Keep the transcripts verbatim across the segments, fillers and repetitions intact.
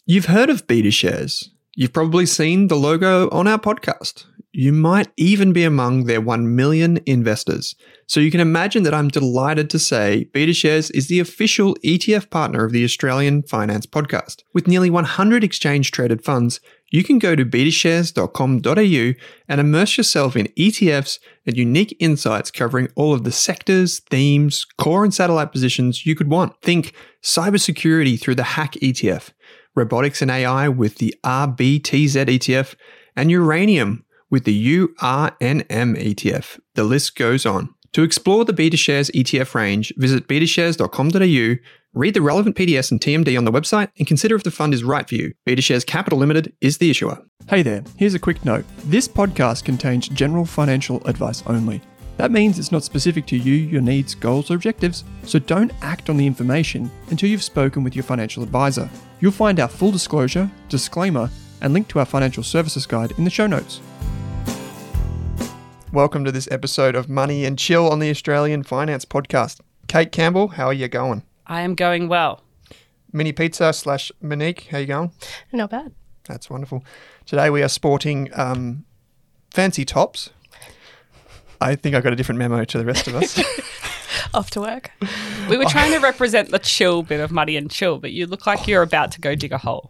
You've heard of BetaShares. You've probably seen the logo on our podcast. You might even be among their one million investors. So you can imagine that I'm delighted to say BetaShares is the official E T F partner of the Australian Finance Podcast. With nearly one hundred exchange-traded funds, you can go to beta shares dot com dot a u and immerse yourself in E T Fs and unique insights covering all of the sectors, themes, core and satellite positions you could want. Think cybersecurity through the Hack E T F, robotics and A I with the R B T Z E T F, and uranium with the U R N M E T F. The list goes on. To explore the BetaShares E T F range, visit beta shares dot com dot a u, read the relevant P D S and T M D on the website, and consider if the fund is right for you. BetaShares Capital Limited is the issuer. Hey there, here's a quick note. This podcast contains general financial advice only. That means it's not specific to you, your needs, goals, or objectives, so don't act on the information until you've spoken with your financial advisor. You'll find our full disclosure, disclaimer, and link to our financial services guide in the show notes. Welcome to this episode of Money and Chill on the Australian Finance Podcast. Kate Campbell, how are you going? I am going well. Mini Pizza slash Monique, how you going? Not bad. That's wonderful. Today we are sporting um, fancy tops. I think I got a different memo to the rest of us. Off to work. We were trying to represent the chill bit of Money and Chill, but you look like you're about to go dig a hole.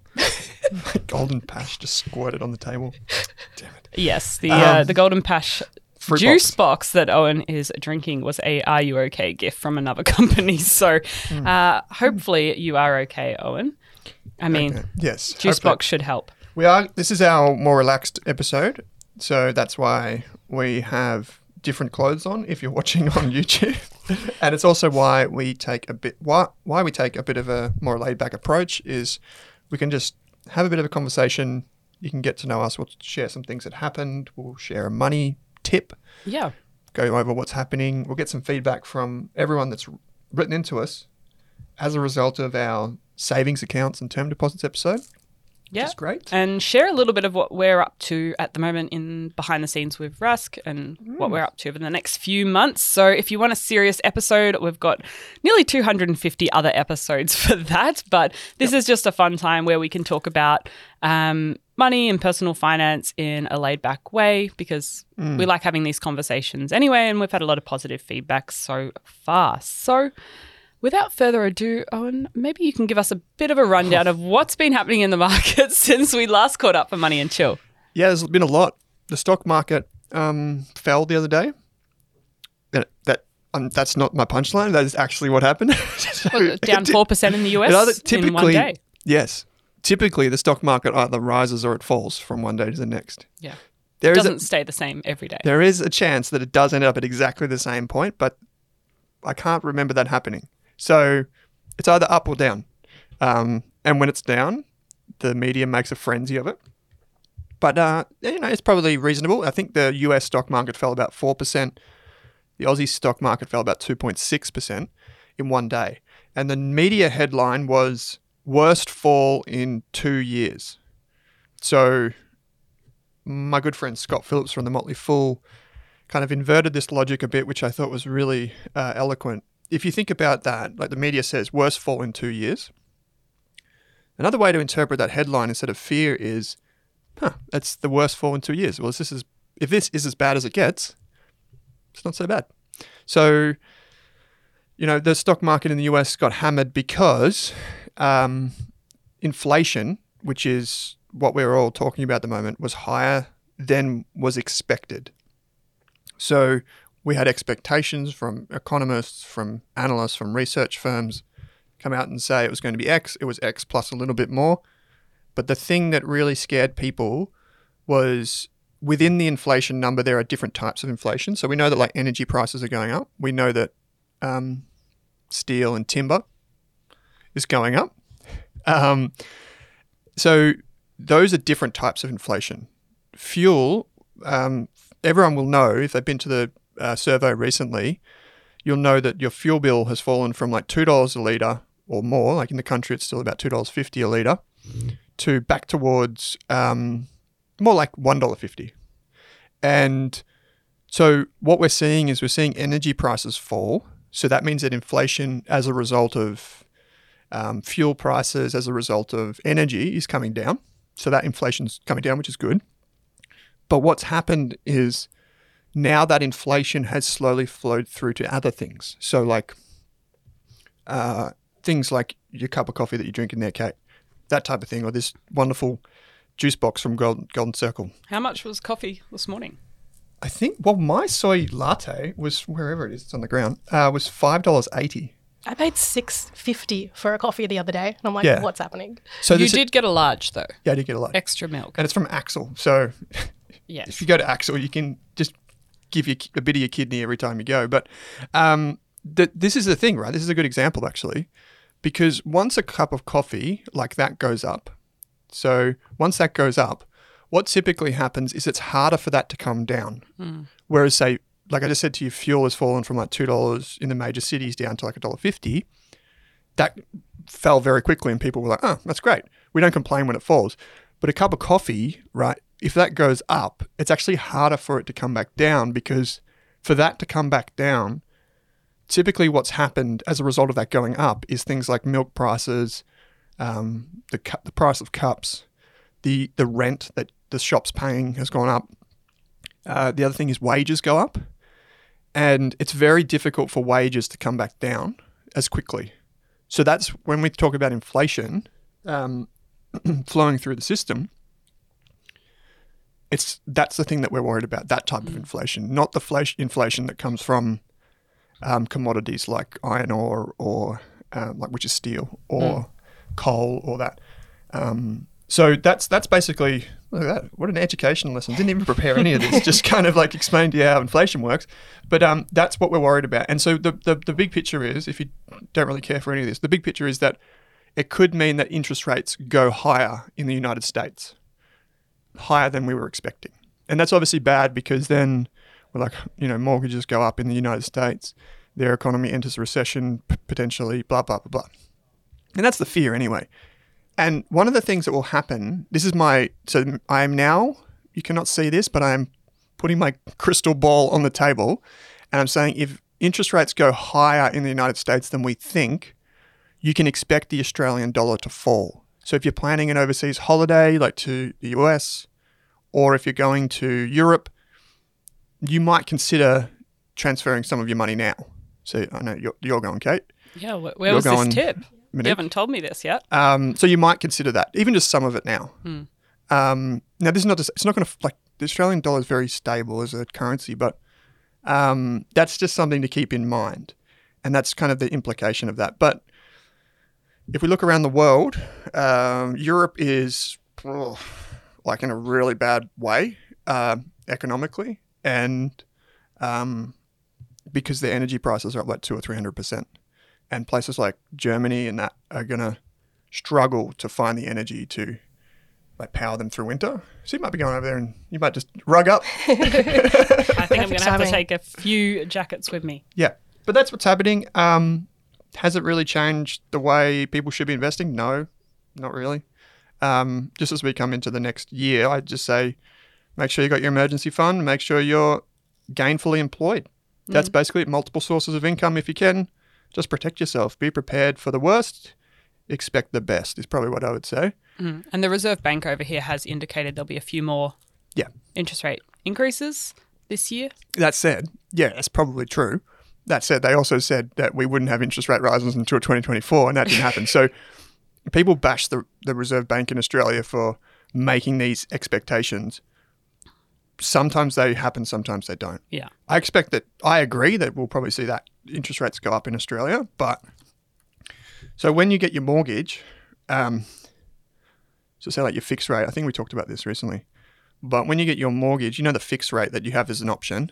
My golden pash just squirted on the table. Damn it. Yes, the Um, uh, the Golden Pash Fruit juice box. box that Owen is drinking was a "Are you okay?" gift from another company. So Hmm. uh, hopefully you are okay, Owen. I mean, Okay. Yes. juice hopefully. box should help. We are. This is our more relaxed episode, so that's why we have different clothes on if you're watching on YouTube, and it's also why we take a bit. Why why we take a bit of a more laid back approach is we can just have a bit of a conversation. You can get to know us. We'll share some things that happened. We'll share a money tip. Yeah. Go over what's happening. We'll get some feedback from everyone that's written into us as a result of our savings accounts and term deposits episode. Yeah. Which is great. And share a little bit of what we're up to at the moment in behind the scenes with Rusk and Mm. what we're up to over the next few months. So if you want a serious episode, we've got nearly two hundred fifty other episodes for that. But this Yep. is just a fun time where we can talk about um, money and personal finance in a laid back way because Mm. we like having these conversations anyway. And we've had a lot of positive feedback so far. So without further ado, Owen, maybe you can give us a bit of a rundown of what's been happening in the market since we last caught up for Money and Chill. Yeah, there's been a lot. The stock market um, fell the other day. That, that um, that's not my punchline. That is actually what happened. So Well, down it- four percent in the U S it either- in one day. Yes. Typically, the stock market either rises or it falls from one day to the next. Yeah. There It is doesn't a, stay the same every day. there is a chance that it does end up at exactly the same point, but I can't remember that happening. So it's either up or down. Um, and when it's down, the media makes a frenzy of it. But, uh, you know, it's probably reasonable. I think the U S stock market fell about four percent. The Aussie stock market fell about two point six percent in one day. And the media headline was worst fall in two years. So my good friend Scott Phillips from the Motley Fool kind of inverted this logic a bit, which I thought was really uh, eloquent. If you think about that, like the media says, worst fall in two years. Another way to interpret that headline instead of fear is, huh, that's the worst fall in two years. Well, if this is, if this is as bad as it gets, it's not so bad. So, you know, the stock market in the U S got hammered because um, inflation, which is what we're all talking about at the moment, was higher than was expected. So we had expectations from economists, from analysts, from research firms come out and say it was going to be X. It was X plus a little bit more. But the thing that really scared people was within the inflation number, there are different types of inflation. So we know that like energy prices are going up. We know that um, steel and timber is going up. Um, so those are different types of inflation. Fuel, um, everyone will know if they've been to the uh, survey recently, you'll know that your fuel bill has fallen from like two dollars a litre or more, like in the country it's still about two dollars fifty a litre, to back towards um, more like one dollar fifty. And so what we're seeing is we're seeing energy prices fall. So that means that inflation as a result of Um, fuel prices as a result of energy is coming down. So that inflation's coming down, which is good. But what's happened is now that inflation has slowly flowed through to other things. So like uh, things like your cup of coffee that you drink in there, Kate, that type of thing, or this wonderful juice box from Golden, Golden Circle. How much was coffee this morning? I think, well, my soy latte was, wherever it is, it's on the ground, uh, was five dollars eighty. I paid six fifty for a coffee the other day, and I'm like, Yeah. what's happening? So You this- did get a large, though. Yeah, I did get a lot. Extra milk. And it's from Axel. So Yes. if you go to Axel, you can just give you a bit of your kidney every time you go. But um, th- this is the thing, right? This is a good example, actually, because once a cup of coffee like that goes up, so once that goes up, what typically happens is it's harder for that to come down. Mm. Whereas, say, like I just said to you, fuel has fallen from like two dollars in the major cities down to like one dollar fifty. That fell very quickly and people were like, oh, that's great. We don't complain when it falls. But a cup of coffee, right, if that goes up, it's actually harder for it to come back down, because for that to come back down, typically what's happened as a result of that going up is things like milk prices, um, the cu- the price of cups, the the rent that the shop's paying has gone up. Uh, the other thing is wages go up, and it's very difficult for wages to come back down as quickly. So that's when we talk about inflation um, flowing through the system. It's that's the thing that we're worried about, that type of inflation, not the flash inflation that comes from um, commodities like iron ore or um, like which is steel or Mm. coal or that. Um, so that's that's basically look at that. What an education lesson! Didn't even prepare any of this. Just kind of like explained to you how inflation works. But um, that's what we're worried about. And so the, the the big picture is, if you don't really care for any of this, the big picture is that it could mean that interest rates go higher in the United States, higher than we were expecting. And that's obviously bad, because then we're like, you know, mortgages go up in the United States, their economy enters recession, p- potentially, blah, blah, blah, blah. And that's the fear anyway. And one of the things that will happen, this is my, so I am now, you cannot see this, but I'm putting my crystal ball on the table, and I'm saying if interest rates go higher in the United States than we think, you can expect the Australian dollar to fall. So if you're planning an overseas holiday, like to the U S, or if you're going to Europe, you might consider transferring some of your money now. So I know you're, you're going, Kate. Yeah, wh- where You're was going- this tip? Monique. You haven't told me this yet. Um, so you might consider that, even just some of it now. Hmm. Um, now, this is not. To, it's not going to like the Australian dollar is very stable as a currency, but um, that's just something to keep in mind, and that's kind of the implication of that. But if we look around the world, um, Europe is oh, like in a really bad way uh, economically, and um, because the energy prices are up like two or three hundred percent. And places like Germany and that are going to struggle to find the energy to like power them through winter. So you might be going over there and you might just rug up. I think I'm going to have to timing. take a few jackets with me. Yeah. But that's what's happening. Um, has it really changed the way people should be investing? No, not really. Um, just as we come into the next year, I'd just say make sure you got your emergency fund, make sure you're gainfully employed. That's basically it. Multiple sources of income if you can. Just protect yourself. Be prepared for the worst. Expect the best is probably what I would say. Mm. And the Reserve Bank over here has indicated there'll be a few more Yeah. interest rate increases this year. That said, yeah, that's probably true. That said, they also said that we wouldn't have interest rate rises until twenty twenty-four, and that didn't happen. So people bash the, the Reserve Bank in Australia for making these expectations. Sometimes they happen, sometimes they don't. Yeah. I expect that, I agree that we'll probably see that interest rates go up in Australia, but so when you get your mortgage, um, so say like your fixed rate, I think we talked about this recently, but when you get your mortgage, you know the fixed rate that you have as an option,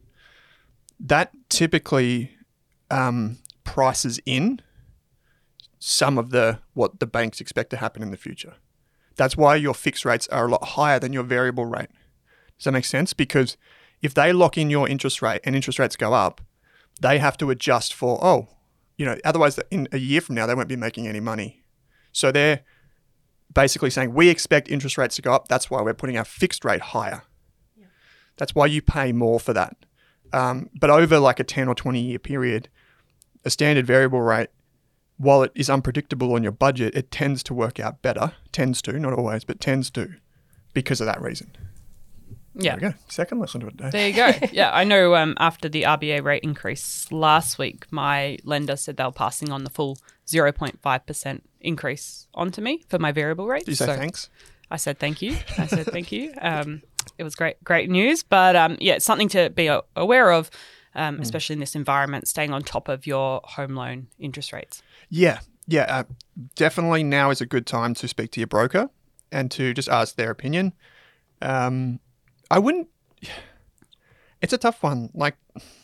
that typically um, prices in some of the what the banks expect to happen in the future. That's why your fixed rates are a lot higher than your variable rate. Does that make sense? Because if they lock in your interest rate and interest rates go up, they have to adjust for, oh, you know, otherwise in a year from now, they won't be making any money. So they're basically saying, we expect interest rates to go up. That's why we're putting our fixed rate higher. Yeah. That's why you pay more for that. Um, but over like a ten or twenty year period, a standard variable rate while it is unpredictable on your budget, it tends to work out better. Tends to, not always, but tends to, because of that reason. Yeah. There we go. Second lesson to it, Dave. There you go. Yeah, I know um, after the R B A rate increase last week, my lender said they were passing on the full zero point five percent increase onto me for my variable rate. Did you say So thanks? I said thank you. I said thank you. Um, it was great, great news. But um, yeah, it's something to be aware of, um, especially in this environment, staying on top of your home loan interest rates. Yeah, yeah. Uh, definitely now is a good time to speak to your broker and to just ask their opinion. Um, I wouldn't... It's a tough one. Like,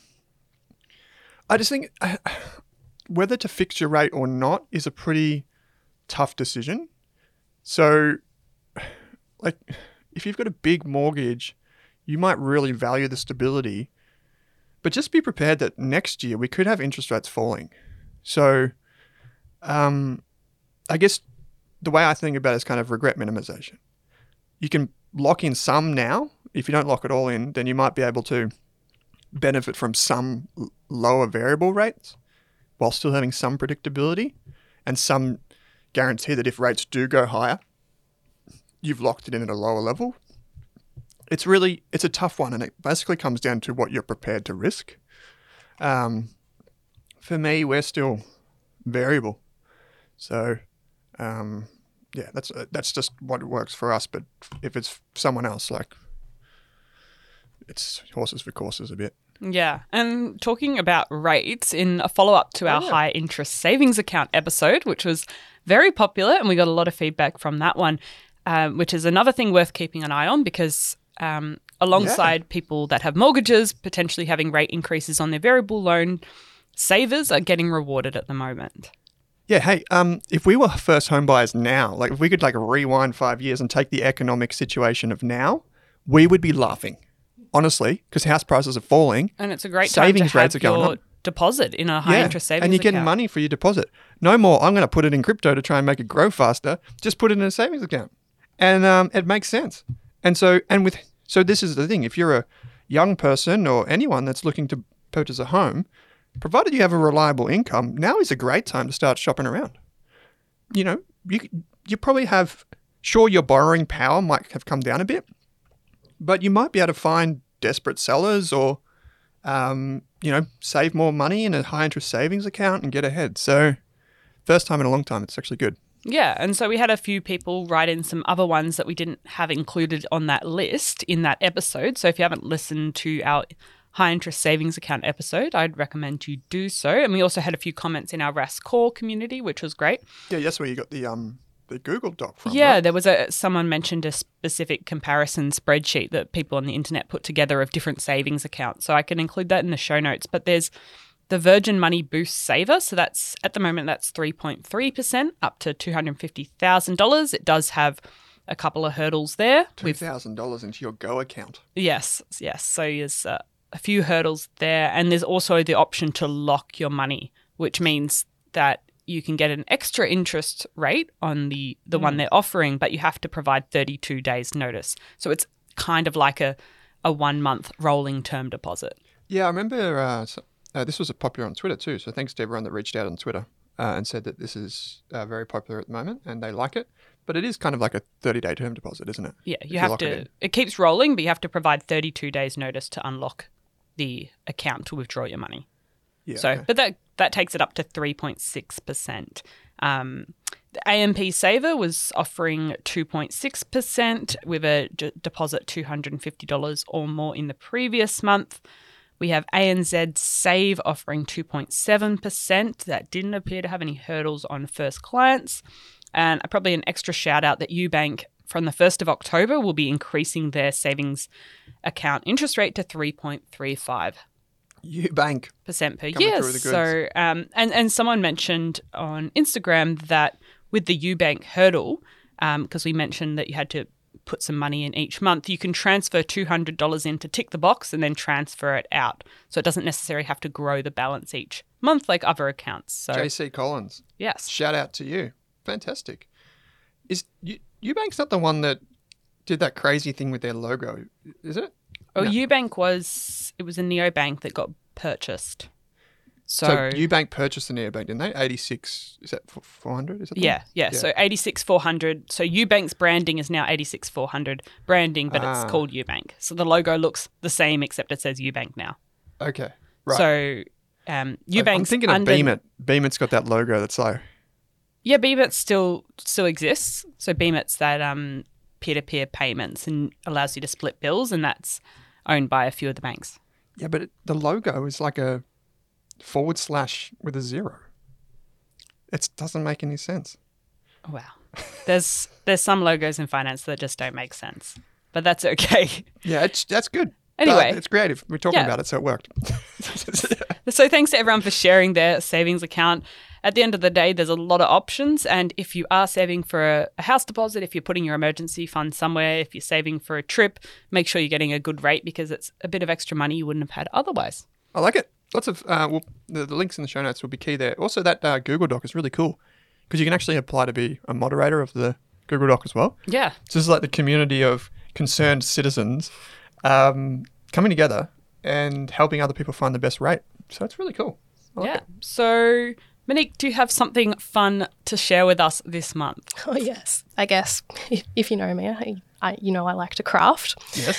I just think uh, whether to fix your rate or not is a pretty tough decision. So, like, if you've got a big mortgage, you might really value the stability, but just be prepared that next year we could have interest rates falling. So, um, I guess the way I think about it is kind of regret minimization. You can lock in some now. If you don't lock it all in, then you might be able to benefit from some l- lower variable rates while still having some predictability and some guarantee that if rates do go higher, you've locked it in at a lower level. It's really, it's a tough one, and it basically comes down to what you're prepared to risk. Um, for me, we're still variable. So, um, yeah, that's that's just what works for us. But if it's someone else, like, it's horses for courses a bit. Yeah. And talking about rates, in a follow-up to our Oh, yeah. high interest savings account episode, which was very popular, and we got a lot of feedback from that one, um, which is another thing worth keeping an eye on, because um, alongside people that have mortgages potentially having rate increases on their variable loan, savers are getting rewarded at the moment. Yeah, hey, um, if we were first home buyers now, like if we could like rewind five years and take the economic situation of now, we would be laughing, honestly, because house prices are falling. And it's a great Savings time to rates have are going your up. deposit in a high interest savings and you're getting account. money for your deposit. No more, I'm going to put it in crypto to try and make it grow faster. Just put it in a savings account. And um, it makes sense. And so, and with, so this is the thing. If you're a young person or anyone that's looking to purchase a home, provided you have a reliable income, now is a great time to start shopping around. You know, you you probably have, sure, your borrowing power might have come down a bit, but you might be able to find desperate sellers or, um, you know, save more money in a high interest savings account and get ahead. So first time in a long time, it's actually good. Yeah, and so we had a few people write in some other ones that we didn't have included on that list in that episode. So if you haven't listened to our high interest savings account episode, I'd recommend you do so. And we also had a few comments in our R A S Core community, which was great. Yeah, that's where you got the um the Google Doc from. Yeah, right? there was a someone mentioned a specific comparison spreadsheet that people on the internet put together of different savings accounts. So I can include that in the show notes. But there's the Virgin Money Boost Saver. So that's at the moment that's three point three percent up to two hundred fifty thousand dollars. It does have a couple of hurdles there. two thousand dollars into your Go account. Yes, yes. So there's uh, a few hurdles there. And there's also the option to lock your money, which means that you can get an extra interest rate on the, the mm. one they're offering, but you have to provide thirty-two days notice. So it's kind of like a, a one-month rolling term deposit. Yeah, I remember uh, so, uh, this was a popular on Twitter too. So thanks to everyone that reached out on Twitter uh, and said that this is uh, very popular at the moment and they like it. But it is kind of like a thirty-day term deposit, isn't it? Yeah, you If have lock to, it, it keeps rolling, but you have to provide thirty-two days notice to unlock the account to withdraw your money. yeah, So, okay. but that that takes it up to three point six percent. Um, the A M P Saver was offering two point six percent with a d- deposit two hundred fifty dollars or more in the previous month. We have A N Z Save offering two point seven percent. That didn't appear to have any hurdles on first clients. And probably an extra shout out that Ubank from the first of October will be increasing their savings account interest rate to three point three five Ubank. percent per Coming year. through with the So, um, and and someone mentioned on Instagram that with the Ubank hurdle, because we mentioned that you had to put some money in each month, you can transfer two hundred dollars in to tick the box and then transfer it out. So it doesn't necessarily have to grow the balance each month like other accounts. So J C Collins. yes, Shout out to you. Fantastic. Is U- Ubank's not the one that did that crazy thing with their logo, is it? oh, No. Ubank was it was a neobank that got purchased. So, So Ubank purchased the neobank, didn't they? eighty-six, is that four hundred? Is that the yeah, one? yeah, So eighty-six four hundred. So Ubank's branding is now eighty-six four hundred branding, but Ah. it's called Ubank. So the logo looks the same except it says Ubank now. Okay, right. So um, Ubank's I'm thinking of under, Beemit. Beemit's got that logo that's like, Yeah, Beemit still still exists. So Beemit's that um, peer-to-peer payments and allows you to split bills, and that's owned by a few of the banks. yeah, but it, the logo is like a forward slash with a zero. It doesn't make any sense. Wow. There's there's some logos in finance that just don't make sense, but that's okay. Yeah, it's that's good. Anyway. Uh, it's creative. We're talking Yeah. about it, so it worked. So thanks to everyone for sharing their savings account. At the end of the day, there's a lot of options. And if you are saving for a, a house deposit, if you're putting your emergency fund somewhere, if you're saving for a trip, make sure you're getting a good rate because it's a bit of extra money you wouldn't have had otherwise. I like it. Lots of uh, well, the, the links in the show notes will be key there. Also, that uh, Google Doc is really cool because you can actually apply to be a moderator of the Google Doc as well. Yeah. So this is like the community of concerned citizens um, coming together and helping other people find the best rate. So it's really cool. I like yeah. it. So, Monique, do you have something fun to share with us this month? Oh, yes. I guess if, if you know me, I, I, you know I like to craft. Yes.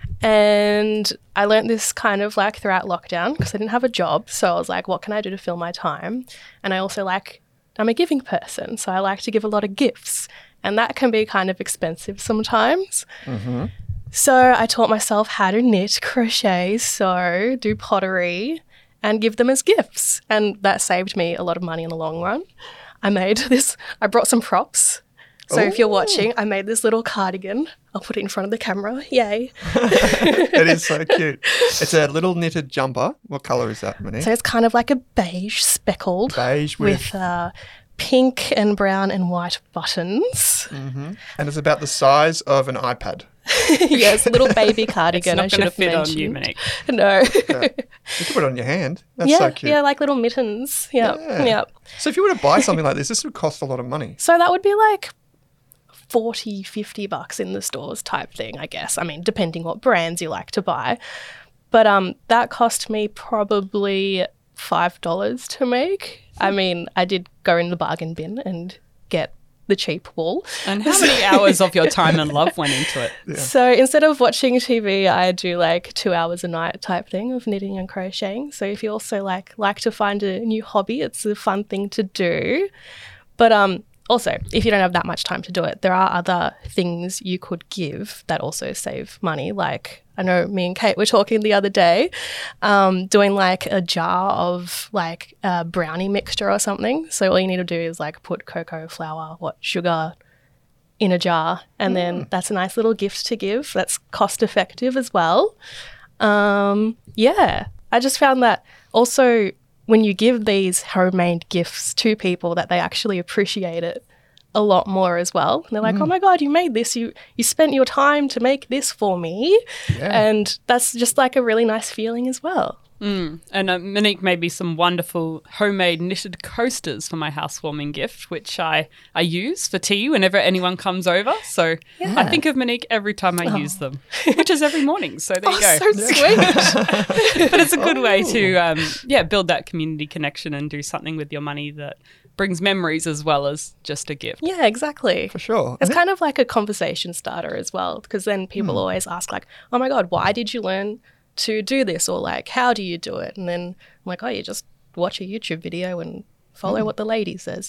And I learnt this kind of like throughout lockdown because I didn't have a job. So I was like, what can I do to fill my time? And I also like, I'm a giving person. So I like to give a lot of gifts. And that can be kind of expensive sometimes. Mm-hmm. So I taught myself how to knit, crochet, sew, do pottery, and give them as gifts. And that saved me a lot of money in the long run. I made this, I brought some props. So if you're Ooh. watching, I made this little cardigan. I'll put it in front of the camera. Yay. It is so cute. It's a little knitted jumper. What colour is that, Monique? So it's kind of like a beige speckled Beige with, with uh, pink and brown and white buttons. Mhm. And it's about the size of an iPad. Yes, a little baby It's cardigan. I not should going to have fit mentioned. on you, Monique. No. Yeah. You can put it on your hand. That's yeah, so cute. yeah, like little mittens. Yeah, Yeah. yeah. So if you were to buy something like this, this would cost a lot of money. So that would be like forty, fifty bucks in the stores type thing, I guess. I mean, depending what brands you like to buy. But um, that cost me probably five dollars to make. I mean, I did go in the bargain bin and get the cheap wool. And how many hours of your time and love went into it? Yeah. So instead of watching T V, I do like two hours a night type thing of knitting and crocheting. So if you also like like to find a new hobby, it's a fun thing to do. But um, also, if you don't have that much time to do it, there are other things you could give that also save money. Like I know me and Kate were talking the other day, um, doing like a jar of like a brownie mixture or something. So all you need to do is like put cocoa, flour, what sugar in a jar, and then that's a nice little gift to give. That's cost effective as well. Um, yeah, I just found that also when you give these homemade gifts to people that they actually appreciate it a lot more as well. And they're like, oh my God, you made this. You you spent your time to make this for me. Yeah. And that's just like a really nice feeling as well. Mm. And uh, Monique made me some wonderful homemade knitted coasters for my housewarming gift, which I, I use for tea whenever anyone comes over. So I think of Monique every time I use them, which is every morning. So there Oh, you go. so sweet. But it's a good way to, um, yeah, build that community connection and do something with your money that brings memories as well as just a gift. Yeah, exactly. For sure. It's kind of like a conversation starter as well, because then people always ask like, oh my God, why did you learn to do this? Or like, how do you do it? And then I'm like, oh, you just watch a YouTube video and follow what the lady says.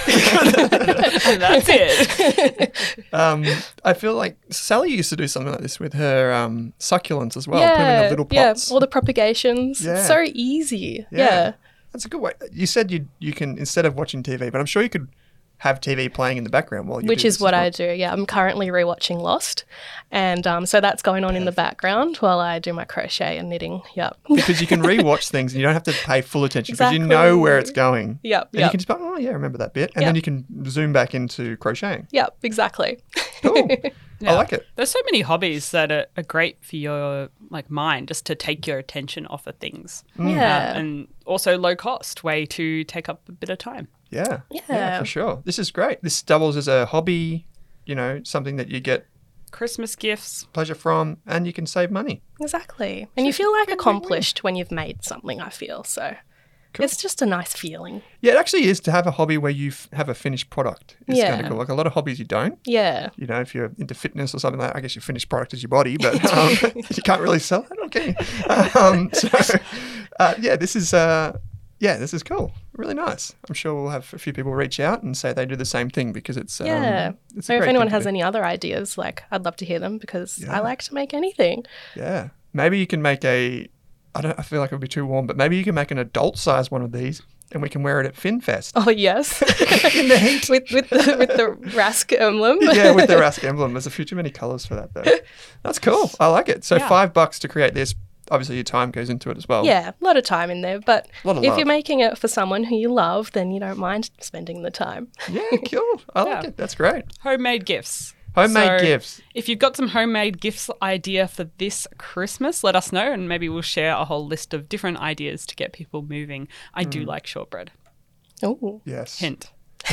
And that's it. Um, I feel like Sally used to do something like this with her um, succulents as well. Put them in the little pots. Yeah, all the propagations. Yeah. It's so easy. Yeah. That's a good way. You said you you can, instead of watching T V, but I'm sure you could have T V playing in the background while you Which do is this what as I well. do. Yeah, I'm currently rewatching Lost. And um, so that's going on in the background while I do my crochet and knitting. Yep. Because you can rewatch things and you don't have to pay full attention because you know where it's going. Yep, And you yep. can just be like, oh, yeah, I remember that bit. And Yep. then you can zoom back into crocheting. Yep, exactly. Cool. Yeah. I like it. There's so many hobbies that are, are great for your like mind, just to take your attention off of things. Yeah. Uh, and also low cost way to take up a bit of time. Yeah. Yeah. for sure. This is great. This doubles as a hobby, you know, something that you get Christmas gifts. pleasure from, and you can save money. Exactly. And you feel like accomplished when you've made something, I feel. So Cool. It's just a nice feeling. Yeah, it actually is to have a hobby where you f- have a finished product. It's Yeah. kind of cool. Like a lot of hobbies you don't. Yeah. You know, if you're into fitness or something like that, I guess your finished product is your body, but um, you can't really sell it. Okay. Um, so, uh, yeah, this is uh, yeah, this is cool. Really nice. I'm sure we'll have a few people reach out and say they do the same thing because it's um, Yeah. It's a So if great anyone thing to has do. any other ideas, like I'd love to hear them because Yeah. I like to make anything. Yeah. Maybe you can make a. I don't. I feel like it would be too warm, but maybe you can make an adult size one of these, and we can wear it at FinFest. Oh yes. In the heat. with with the with the Rask emblem. Yeah, with the Rask emblem. There's a few too many colours for that though. That's cool. I like it. So Yeah. five bucks to create this. Obviously, your time goes into it as well. Yeah, a lot of time in there. But Lot of if love. you're making it for someone who you love, then you don't mind spending the time. Yeah, cool. I like Yeah. it. That's great. Homemade gifts. Homemade So, gifts. If you've got some homemade gifts idea for this Christmas, let us know and maybe we'll share a whole list of different ideas to get people moving. I Mm. do like shortbread. Oh. Yes. Hint.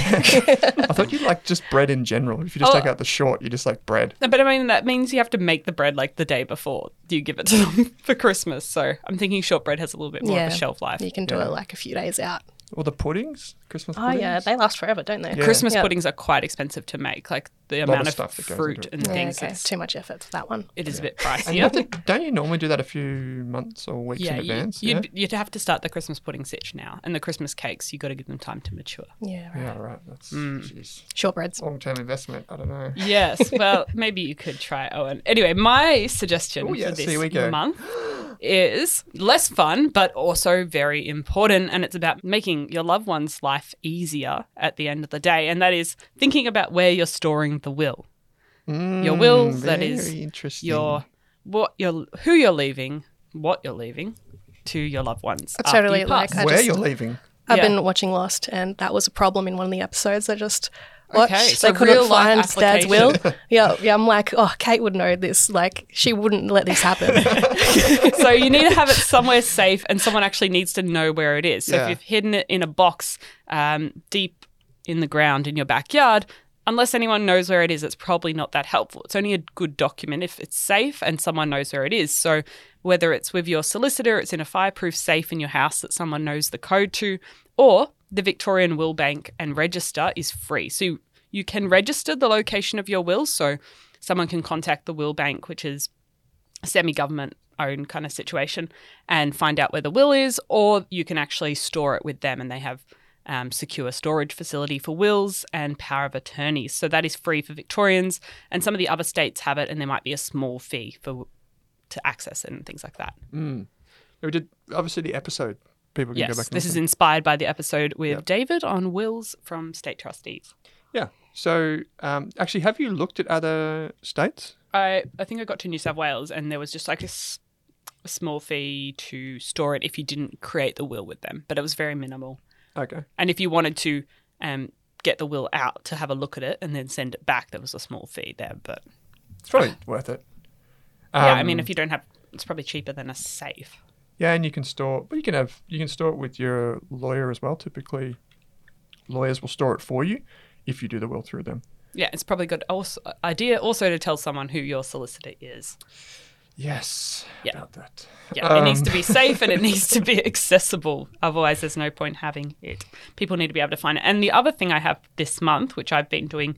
I thought you like just bread in general. If you just Oh. take out the short, you just like bread. No, but I mean, that means you have to make the bread like the day before you give it to them for Christmas. So I'm thinking shortbread has a little bit more Yeah. of a shelf life. You can do Yeah. it like a few days out. Or the puddings, Christmas Oh puddings. yeah, they last forever, don't they? Yeah. Christmas Yeah. puddings are quite expensive to make. Like the Lot of amount of, stuff that goes fruit into it. and Yeah, things, okay. it's, Too much effort for that one. it is a bit And you have pricier. to, don't you normally do that a few months or weeks Yeah, in you, advance? you'd, you'd have to start the Christmas pudding sitch now, and the Christmas cakes. You got to give them time to mature. Yeah, right. yeah. Yeah, right. That's Mm. jeez. Shortbreads. Long-term investment. I don't know. Yes, well, maybe you could try Owen. Anyway, my suggestion Oh, yes, for here we this go. month is less fun, but also very important, and it's about making your loved one's life easier at the end of the day, and that is thinking about where you're storing the will. Your will, Mm, that is very interesting. Your what you're who you're leaving, what you're leaving to your loved ones. That's after totally you like- pass. I where just- you're leaving. I've Yeah. been watching Lost, and that was a problem in one of the episodes. I just watched. Okay, so they couldn't real life find Dad's will. application. Yeah, yeah. I'm like, oh, Kate would know this. Like, she wouldn't let this happen. So you need to have it somewhere safe, and someone actually needs to know where it is. So Yeah. if you've hidden it in a box um, deep in the ground in your backyard, unless anyone knows where it is, it's probably not that helpful. It's only a good document if it's safe and someone knows where it is. So whether it's with your solicitor, it's in a fireproof safe in your house that someone knows the code to, or the Victorian Will Bank and register is free. So you, you can register the location of your will. So someone can contact the Will Bank, which is a semi-government owned kind of situation, and find out where the will is, or you can actually store it with them, and they have um, secure storage facility for wills and power of attorney. So that is free for Victorians, and some of the other states have it, and there might be a small fee for to access it and things like that. Mm. We did obviously the episode. People can go back. Yes, and this is listen. inspired by the episode with Yep. David on wills from state trustees. Yeah. So um, actually, have you looked at other states? I, I think I got to New South Wales, and there was just like a, s- a small fee to store it if you didn't create the will with them, but it was very minimal. Okay. And if you wanted to um, get the will out to have a look at it and then send it back, there was a small fee there. But It's probably worth it. yeah, I mean, Um, if you don't have, it's probably cheaper than a safe. Yeah, and you can store, but you can have, you can store it with your lawyer as well. Typically, lawyers will store it for you if you do the will through them. Yeah, it's probably a good also, idea also to tell someone who your solicitor is. Yes. Yeah. About that. Yeah, it needs Um, to be safe and it needs to be accessible. Otherwise, there's no point having it. People need to be able to find it. And the other thing I have this month, which I've been doing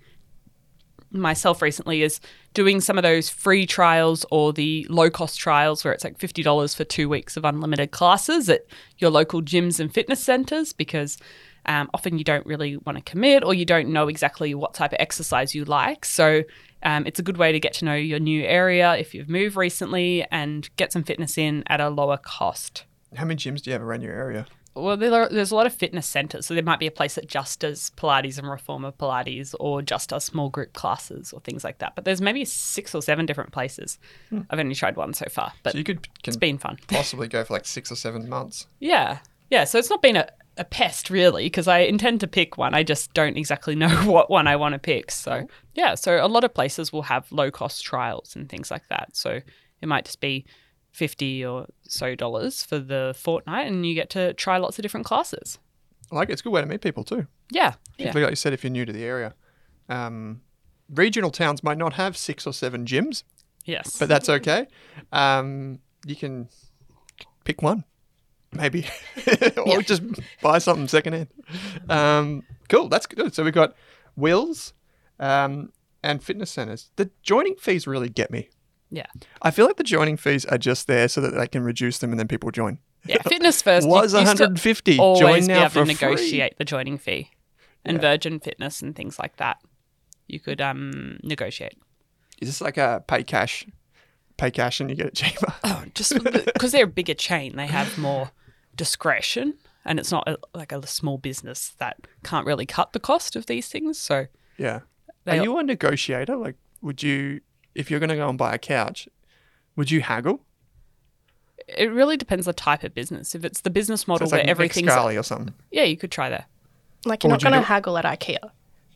myself recently, is doing some of those free trials or the low-cost trials where it's like fifty dollars for two weeks of unlimited classes at your local gyms and fitness centers, because um, often you don't really want to commit or you don't know exactly what type of exercise you like. So um, it's a good way to get to know your new area if you've moved recently and get some fitness in at a lower cost. How many gyms do you have around your area? Well, there are, there's a lot of fitness centers. So there might be a place that just does Pilates and Reformer Pilates or just does small group classes or things like that. But there's maybe six or seven different places. I've only tried one so far, but so you could can it's been fun. possibly go for like six or seven months. Yeah. Yeah. So it's not been a, a pest really, because I intend to pick one. I just don't exactly know what one I want to pick. So yeah. So a lot of places will have low cost trials and things like that. So it might just be fifty or so dollars for the fortnight and you get to try lots of different classes. I like it. It's a good way to meet people too. Yeah. Yeah. Particularly like you said, if you're new to the area. Um, regional towns might not have six or seven gyms, Yes. but that's okay. Um, you can pick one. maybe, or Yeah. just buy something secondhand. Um, cool, that's good. So we've got wills um, and fitness centers. The joining fees really get me. Yeah. I feel like the joining fees are just there so that they can reduce them and then people join. Yeah, fitness first. Was you, you one still hundred fifty. always Join be now able for to free. negotiate the joining fee. And Yeah. Virgin Fitness and things like that. You could um negotiate. Is this like a pay cash? Pay cash and you get it cheaper. Oh, just because they're a bigger chain, they have more discretion, and it's not a, like a small business that can't really cut the cost of these things. So Yeah. They- Are you a negotiator? Like, would you, if you're going to go and buy a couch, would you haggle? it really depends the type of business. If it's the business So model it's like where everything's Scali or something. yeah, you could try that. Like What you're not would you going to do? haggle at IKEA.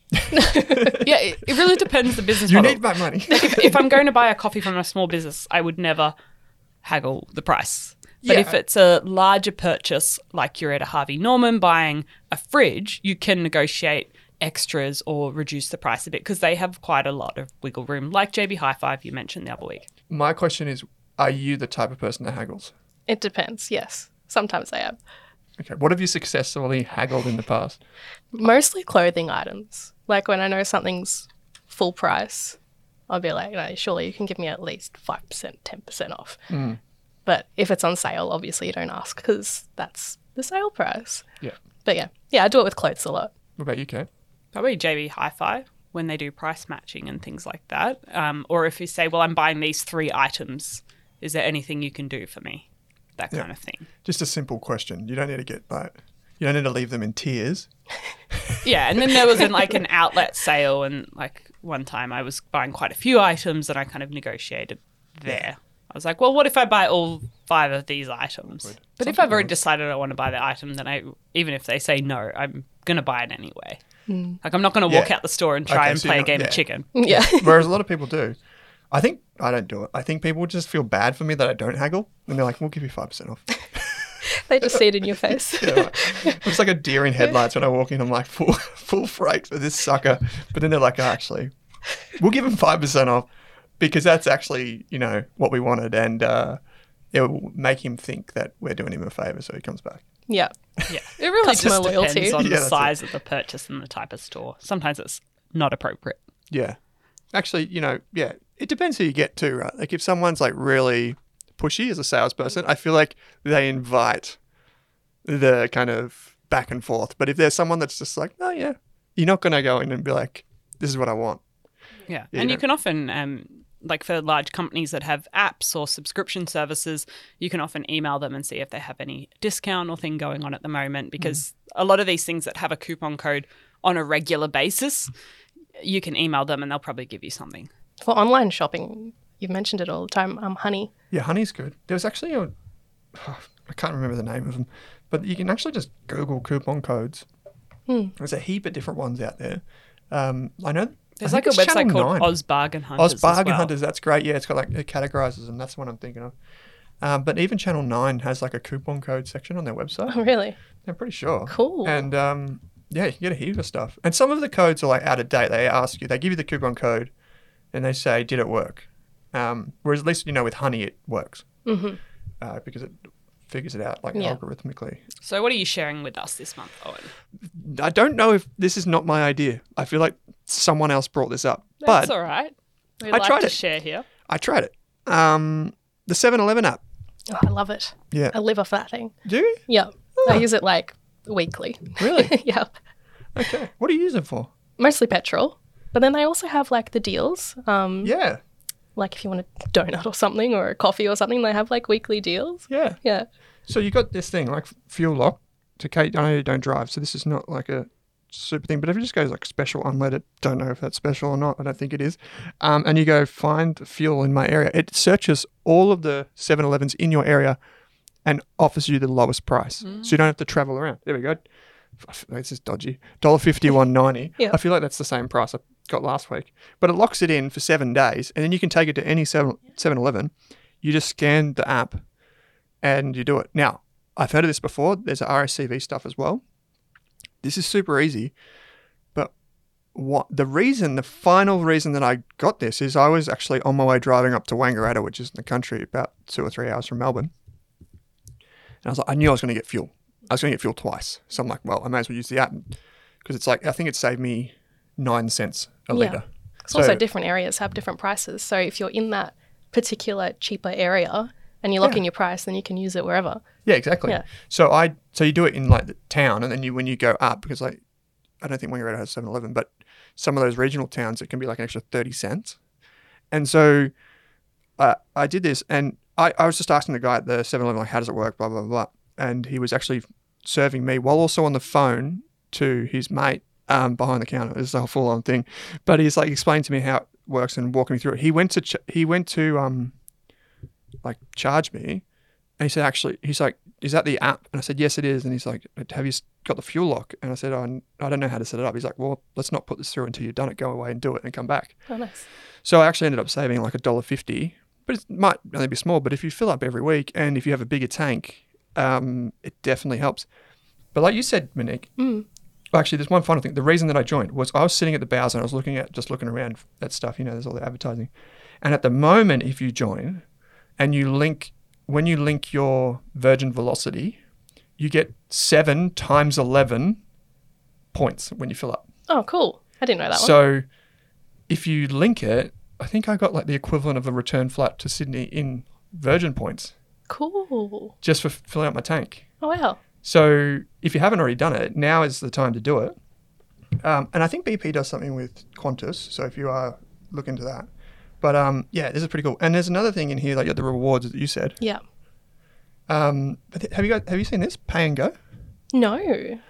Yeah, it, it really depends the business You model. need my money. if, if I'm going to buy a coffee from a small business, I would never haggle the price. But Yeah. if it's a larger purchase, like you're at a Harvey Norman buying a fridge, you can negotiate extras or reduce the price a bit because they have quite a lot of wiggle room, like J B Hi-Fi you mentioned the other week. My question is, are you the type of person that haggles? It depends, yes. Sometimes I am. Okay. What have you successfully haggled in the past? Mostly clothing items. Like when I know something's full price, I'll be like, no, surely you can give me at least five percent, ten percent off. Mm. But if it's on sale, obviously you don't ask because that's the sale price. Yeah. But yeah, yeah, I do it with clothes a lot. What about you, Kate? Probably J B Hi-Fi when they do price matching and things like that. Um, or if you say, well, I'm buying these three items, is there anything you can do for me? That Yeah. kind of thing. Just a simple question. You don't need to get like, you don't need to leave them in tears. Yeah, and then there was an, like an outlet sale, and like one time I was buying quite a few items, and I kind of negotiated there. I was like, well, what if I buy all five of these items? Awkward. But if Something I've already else. decided I want to buy the item, then I, even if they say no, I'm gonna buy it anyway. Like I'm not gonna walk Yeah. out the store and try Okay, and so play you're a game not- of yeah. chicken. Yeah. Whereas a lot of people do. I think I don't do it. I think people just feel bad for me that I don't haggle, and they're like, "We'll give you five percent off." They just see it in your face. Yeah, like, looks like a deer in headlights when I walk in. I'm like, full full freight for this sucker. But then they're like, oh, actually, we'll give him five percent off because that's actually, you know, what we wanted, and uh, it will make him think that we're doing him a favor, so he comes back. Yeah. Yeah, it really Customer just loyalty. depends on Yeah, the that's it. size of the purchase and the type of store. Sometimes it's not appropriate. Yeah. Actually, you know, yeah, it depends who you get too, right? Like if someone's like really pushy as a salesperson, I feel like they invite the kind of back and forth. But if there's someone that's just like, oh yeah, you're not going to go in and be like, this is what I want. Yeah, Yeah, and you you know. can often, um, like for large companies that have apps or subscription services, you can often email them and see if they have any discount or thing going on at the moment. Because a lot of these things that have a coupon code on a regular basis, you can email them and they'll probably give you something. For online shopping, you've mentioned it all the time. Um, Honey. Yeah, Honey's good. There's actually a, I can't remember the name of them, but you can actually just Google coupon codes. There's a heap of different ones out there. Um, I know There's I like a think it's website Channel called nine. Oz Bargain Hunters. Oz as Bargain well. Hunters, that's great. Yeah, it's got like, it categorizes them. That's what I'm thinking of. Um, but even Channel nine has like a coupon code section on their website. Oh, really? I'm pretty sure. Cool. And um, yeah, you can get a heap of stuff. And some of the codes are like out of date. They ask you, they give you the coupon code and they say, did it work? Um, whereas at least, you know, with Honey, it works. Mm-hmm. Uh, because it figures it out like Yeah. algorithmically. So what are you sharing with us this month, Owen? I don't know if this is not my idea. I feel like someone else brought this up. That's but all right. We'd I like tried to it. share here. I tried it. Um, the seven eleven app. Oh, I love it. Yeah. I live off that thing. Do you? Yeah. I use it like weekly. Really? Yeah. Okay. What do you use it for? Mostly petrol. But then they also have like the deals. Um, Yeah. Like if you want a donut or something or a coffee or something, they have like weekly deals. Yeah. Yeah. So you got this thing like fuel lock to Kate. I know you don't drive, so this is not like a super thing. But if you just go like special unleaded, don't know if that's special or not. I don't think it is. Um, and you go find fuel in my area. It searches all of the seven elevens in your area and offers you the lowest price, so you don't have to travel around. There we go. This is dodgy. one dollar fifty-one ninety. Yeah. I feel like that's the same price I got last week. But it locks it in for seven days, and then you can take it to any seven eleven. You just scan the app, and you do it. Now, I've heard of this before. There's R S C V stuff as well. This is super easy. But what the reason, the final reason that I got this is I was actually on my way driving up to Wangaratta, which is in the country, about two or three hours from Melbourne. And I was like, I knew I was going to get fuel. I was going to get fuel twice. So I'm like, well, I may as well use the app because it's like, I think it saved me nine cents a Yeah. litre. It's also different areas have different prices. So if you're in that particular cheaper area and you lock Yeah. in your price, then you can use it wherever. Yeah, exactly. Yeah. So I so you do it in like the town, and then you when you go up, because like I don't think Wangaratta has seven eleven, but some of those regional towns it can be like an extra thirty cents. And so uh, I did this, and I, I was just asking the guy at the seven eleven like, how does it work, blah blah blah, and he was actually serving me while also on the phone to his mate um, behind the counter. It's a full on thing, but he's like explaining to me how it works and walking me through it. He went to ch- he went to um like charge me. And he said, actually, he's like, is that the app? And I said, yes, it is. And he's like, have you got the fuel lock? And I said, oh, I don't know how to set it up. He's like, well, let's not put this through until you've done it. Go away and do it and come back. Oh, nice. So I actually ended up saving like a dollar fifty, but it might only be small. But if you fill up every week and if you have a bigger tank, um, it definitely helps. But like you said, Monique, Mm. actually, there's one final thing. The reason that I joined was I was sitting at the Bowser and I was looking at, just looking around at stuff, you know, there's all the advertising. And at the moment, if you join and you link, when you link your Virgin Velocity, you get seven times eleven points when you fill up. Oh, cool. I didn't know that one. So if you link it, I think I got like the equivalent of a return flight to Sydney in Virgin points Cool. just for filling up my tank. Oh, wow. So if you haven't already done it, now is the time to do it. Um, and I think B P does something with Qantas. So if you are, look into that. But um, yeah, this is pretty cool. And there's another thing in here, like the rewards that you said. Yeah. Um, but th- have you got, have you seen this? Pay and go. No.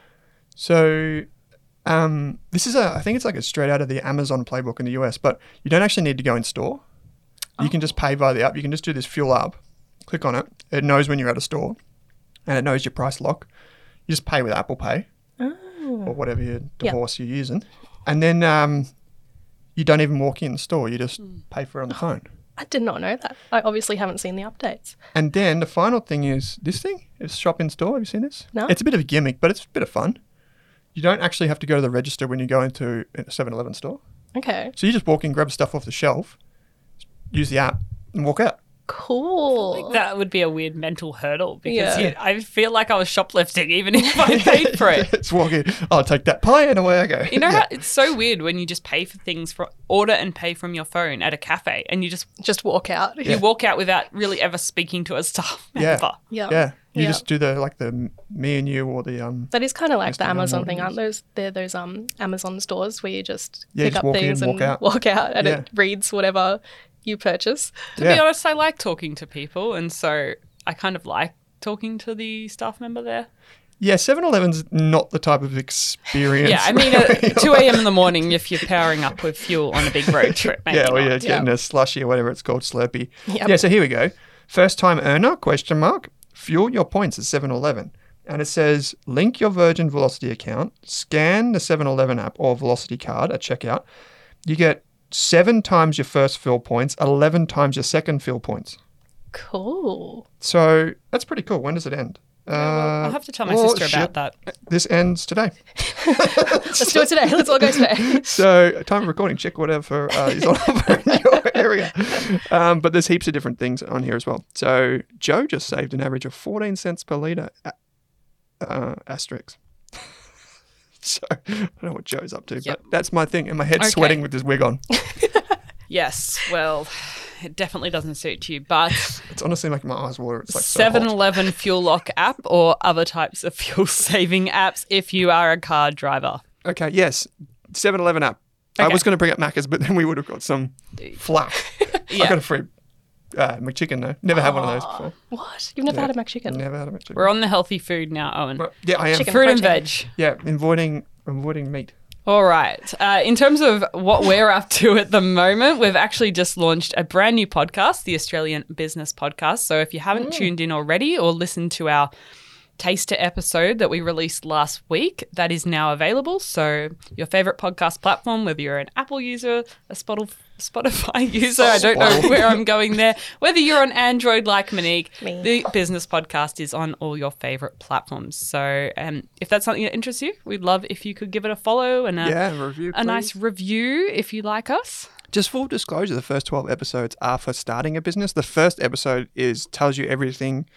So um, this is a, I think it's like a straight out of the Amazon playbook in the U S, but you don't actually need to go in store. You Oh. can just pay via the app. You can just do this fuel up, click on it. It knows when you're at a store and it knows your price lock. You just pay with Apple Pay Oh. or whatever your Yeah. device you're using. And then um, you don't even walk in the store. You just Hmm. pay for it on the phone. I did not know that. I obviously haven't seen the updates. And then the final thing is this thing. It's shop in store. Have you seen this? No. It's a bit of a gimmick, but it's a bit of fun. You don't actually have to go to the register when you go into a seven eleven store. Okay. So you just walk in, grab stuff off the shelf, use the app, and walk out. Cool. That would be a weird mental hurdle because Yeah. you, I feel like I was shoplifting even if I paid for it. It's walking. I'll take that pie and away I go. You know Yeah. how it's so weird when you just pay for things for order and pay from your phone at a cafe and you just Just walk out. you walk out without really ever speaking to a staff Yeah. member. Yeah. Yeah. You Yeah. just do the like the me and you or the um. That is kind of like the Instagram Amazon thing, orders. aren't those? They're those um Amazon stores where you just Yeah, pick just up walk in, things and walk out. walk out, and Yeah. it reads whatever you purchase. To Yeah. be honest, I like talking to people and so I kind of like talking to the staff member there. Yeah, seven eleven's not the type of experience. Yeah, I mean, at two a.m. in the morning, if you're powering up with fuel on a big road trip, maybe yeah, or not. yeah, getting a slushy or whatever it's called, Slurpee. Yep. Yeah, so here we go. First time earner, question mark. Fuel your points at seven eleven. And it says, link your Virgin Velocity account, scan the seven eleven app or Velocity card at checkout. You get seven times your first fill points, eleven times your second fill points. Cool. So that's pretty cool. When does it end? Yeah, well, I'll have to tell my oh, sister shit. about that. This ends today. Let's do it today. Let's all go today. So time of recording, check whatever uh, is on offer in your area. Um, but there's heaps of different things on here as well. So Joe just saved an average of fourteen cents per litre, uh, asterisk. So I don't know what Joe's up to, Yep. but that's my thing. And my head's Okay. sweating with this wig on. Yes, well, it definitely doesn't suit you, but It's honestly making my eyes water. It's like so seven hot. eleven Fuel Lock app or other types of fuel saving apps if you are a car driver. Okay, yes. seven eleven app. I Okay. was going to bring up Macca's, but then we would have got some flack. I Yeah. got a free uh, McChicken though. Never had one of those before. What? You've never Yeah. had a McChicken? Never had a McChicken. We're on the healthy food now, Owen. Well, yeah, I am. Chicken. Fruit and fried veg. chicken. Yeah, avoiding avoiding meat. All right. Uh, in terms of what we're up to at the moment, we've actually just launched a brand new podcast, the Australian Business Podcast. So if you haven't tuned in already or listened to our taster episode that we released last week, that is now available. So your favorite podcast platform, whether you're an Apple user, a Spotify, Spotify user, I don't know where I'm going there, whether you're on Android like Monique, Me. the Business Podcast is on all your favorite platforms. So um, if that's something that interests you, we'd love if you could give it a follow and a, Yeah, review. a nice please. review if you like us. Just full disclosure: the first twelve episodes are for starting a business. The first episode is tells you everything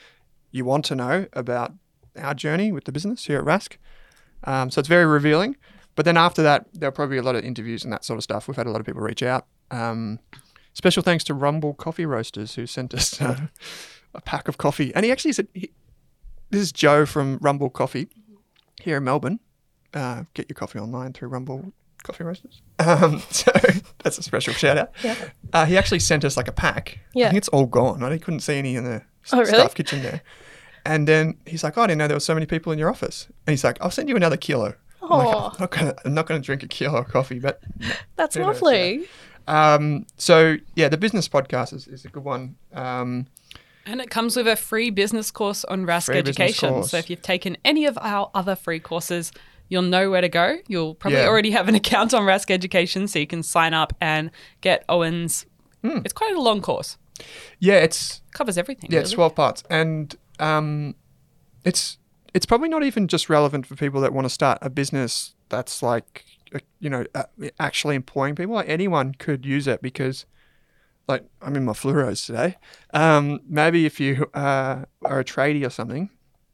you want to know about our journey with the business here at Rask. Um, so it's very revealing. But then after that, there'll probably be a lot of interviews and that sort of stuff. We've had a lot of people reach out. Um, special thanks to Rumble Coffee Roasters who sent us uh, a pack of coffee. And he actually said, he, this is Joe from Rumble Coffee here in Melbourne. Uh, get your coffee online through Rumble Coffee Roasters. Um, so that's a special shout out. Yeah. Uh, he actually sent us like a pack. Yeah. I think it's all gone. I couldn't see any in the Oh, really? staff kitchen there. And then he's like, oh, I didn't know there were so many people in your office. And he's like, I'll send you another kilo. I'm, like, Aw. I'm not gonna, I'm not gonna drink a kilo of coffee, but That's who knows, lovely. um, so yeah, the business podcast is, is a good one. Um, And it comes with a free business course on Rask Free business Education. course. So if you've taken any of our other free courses, you'll know where to go. You'll probably Yeah. already have an account on Rask Education, so you can sign up and get Owen's. Hmm. It's quite a long course. yeah, it's Covers everything. yeah, it's really. twelve parts, and um, it's it's probably not even just relevant for people that want to start a business that's like uh, you know uh, actually employing people. Like anyone could use it because, like, I'm in my fluoros today. Um, maybe if you uh, are a tradie or something,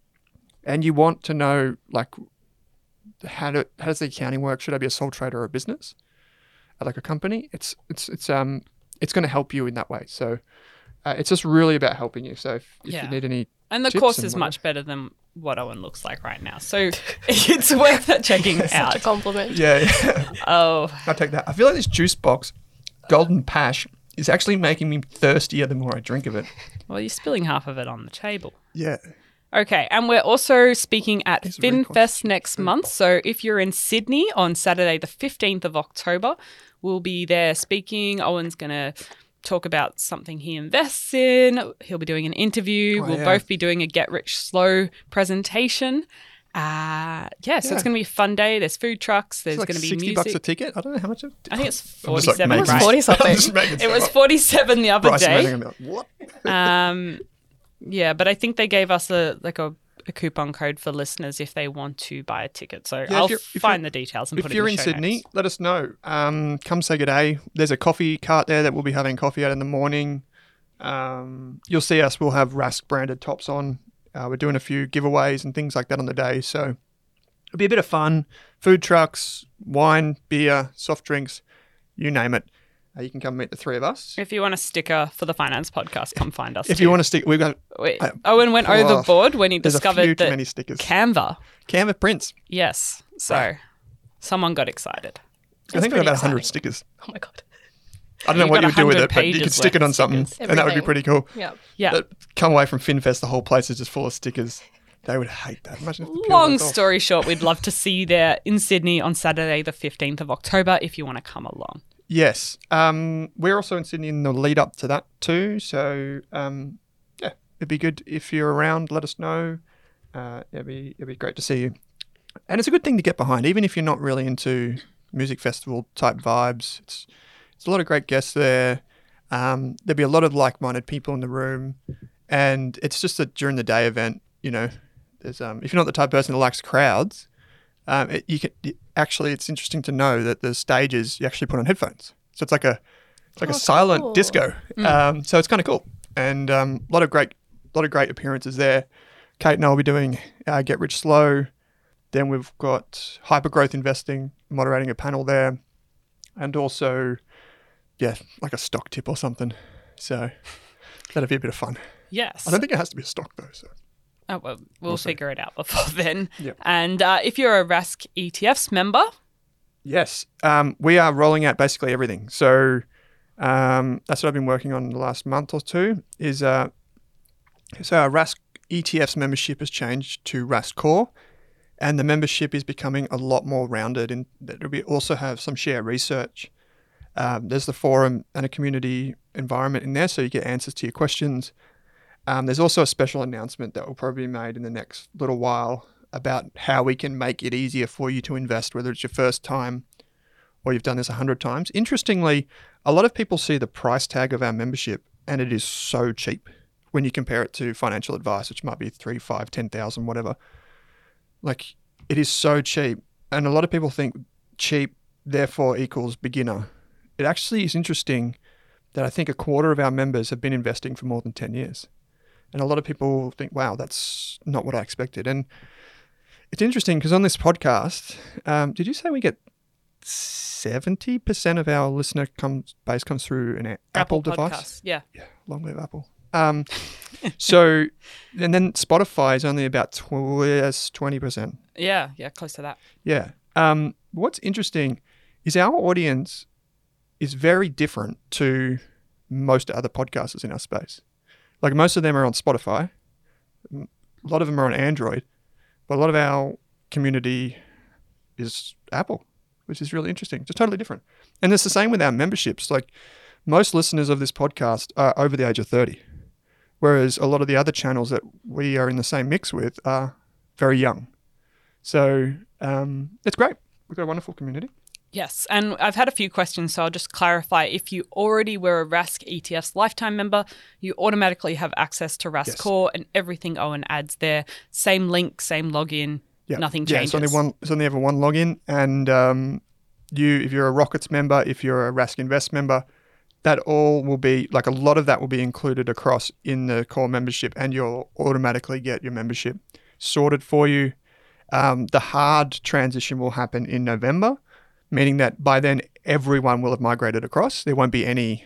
and you want to know like how do how does the accounting work? Should I be a sole trader or a business, uh, like a company? It's it's it's um it's going to help you in that way. So. Uh, it's just really about helping you. So if, if Yeah. you need any, And the tips course and is whatever. much better than what Owen looks like right now. So it's worth it checking Such a out. compliment. yeah, yeah. Oh, I'll take that. I feel like this juice box, Golden Pash, is actually making me thirstier the more I drink of it. well, you're spilling half of it on the table. Yeah. Okay, and we're also speaking at It's very FinFest next month. So if you're in Sydney on Saturday, the fifteenth of October, we'll be there speaking. Owen's going to talk about something he invests in. He'll be doing an interview. Oh, we'll yeah. both be doing a Get Rich Slow presentation. Uh, yeah, so Yeah. it's going to be a fun day. There's food trucks. There's It's like going to be sixty music. bucks a ticket. I don't know how much. Of, I think it's I'm just, like, forty-seven, making- right? forty something. I'm just making It stuff was up. forty-seven the other Bryce day. Manning, I'm like, what? Um, yeah, but I think they gave us a like a, a coupon code for listeners if they want to buy a ticket. So if I'll you're- if find you're- the details and put If it you're in, in the show Sydney, notes. let us know. Um, come say good day. There's a coffee cart there that we'll be having coffee at in the morning. Um, you'll see us. We'll have Rask branded tops on. Uh, we're doing a few giveaways and things like that on the day. So it'll be a bit of fun. Food trucks, wine, beer, soft drinks, you name it. Uh, you can come meet the three of us. If you want a sticker for the finance podcast, come find us. If too. you want to stick, we've got Wait, uh, Owen went oh, overboard when he there's a few discovered too that many stickers. Canva. Canva prints. Yes, so Right. someone got excited. I think we've pretty got about one hundred exciting. stickers. Oh my god. I don't know You've what got you would do with one hundred it, but you could pages stick it worth on of something, stickers. and that would be Everything. pretty cool. Yeah. Yeah. But come away from FinFest, the whole place is just full of stickers. They would hate that. Imagine if the peel Long those off. story short, we'd love to see you there in Sydney on Saturday, the fifteenth of October, if you want to come along. Yes. Um, we're also in Sydney in the lead up to that too. So um, yeah, it'd be good if you're around. Let us know. Uh, it'd be it'd be great to see you. And it's a good thing to get behind, even if you're not really into music festival type vibes. It's it's a lot of great guests there. Um, there'll be a lot of like-minded people in the room, and it's just a during the day event. You know, there's um, if you're not the type of person that likes crowds, um, it, you can it, actually it's interesting to know that the stages you actually put on headphones, so it's like a it's like Oh, a silent cool. disco. Um, so it's kind of cool, and um, a lot of great lot of great appearances there. Kate and I will be doing uh, Get Rich Slow. Then we've got hypergrowth investing, moderating a panel there, and also, yeah, like a stock tip or something. So that'll be a bit of fun. Yes. I don't think it has to be a stock though. So Oh, well, we'll We'll see. figure it out before then. Yep. And uh, if you're a Rask E T Fs member, yes, um, we are rolling out basically everything. So um, that's what I've been working on the last month or two. Is uh, so our Rask E T Fs membership has changed to Rask Core. And the membership is becoming a lot more rounded, and that we also have some share research. Um, there's the forum and a community environment in there, so you get answers to your questions. Um, there's also a special announcement that will probably be made in the next little while about how we can make it easier for you to invest, whether it's your first time or you've done this a hundred times. Interestingly, a lot of people see the price tag of our membership, and it is so cheap when you compare it to financial advice, which might be three, five, ten thousand, whatever. Like, it is so cheap. And a lot of people think cheap, therefore, equals beginner. It actually is interesting that I think a quarter of our members have been investing for more than ten years. And a lot of people think, wow, that's not what I expected. And it's interesting because on this podcast, um, did you say we get seventy percent of our listener comes, base comes through an a- Apple, Apple device? Podcasts, yeah. Yeah, long live Apple. Um, so, and then Spotify is only about twenty percent. Yeah, yeah, close to that. Yeah. Um, what's interesting is our audience is very different to most other podcasters in our space. Like most of them are on Spotify. A lot of them are on Android. But a lot of our community is Apple, which is really interesting. Just totally different. And it's the same with our memberships. Like most listeners of this podcast are over the age of thirty, whereas a lot of the other channels that we are in the same mix with are very young. So um, it's great. We've got a wonderful community. Yes, and I've had a few questions, so I'll just clarify. If you already were a Rask E T F's lifetime member, you automatically have access to Rask Yes. Core and everything Owen adds there. Same link, same login, Yeah. nothing Yeah, changes. it's only one. It's only ever one login, and um, you, if you're a Rockets member, if you're a Rask Invest member, that all will be like a lot of that will be included across in the core membership, and you'll automatically get your membership sorted for you. Um, the hard transition will happen in November, meaning that by then everyone will have migrated across. There won't be any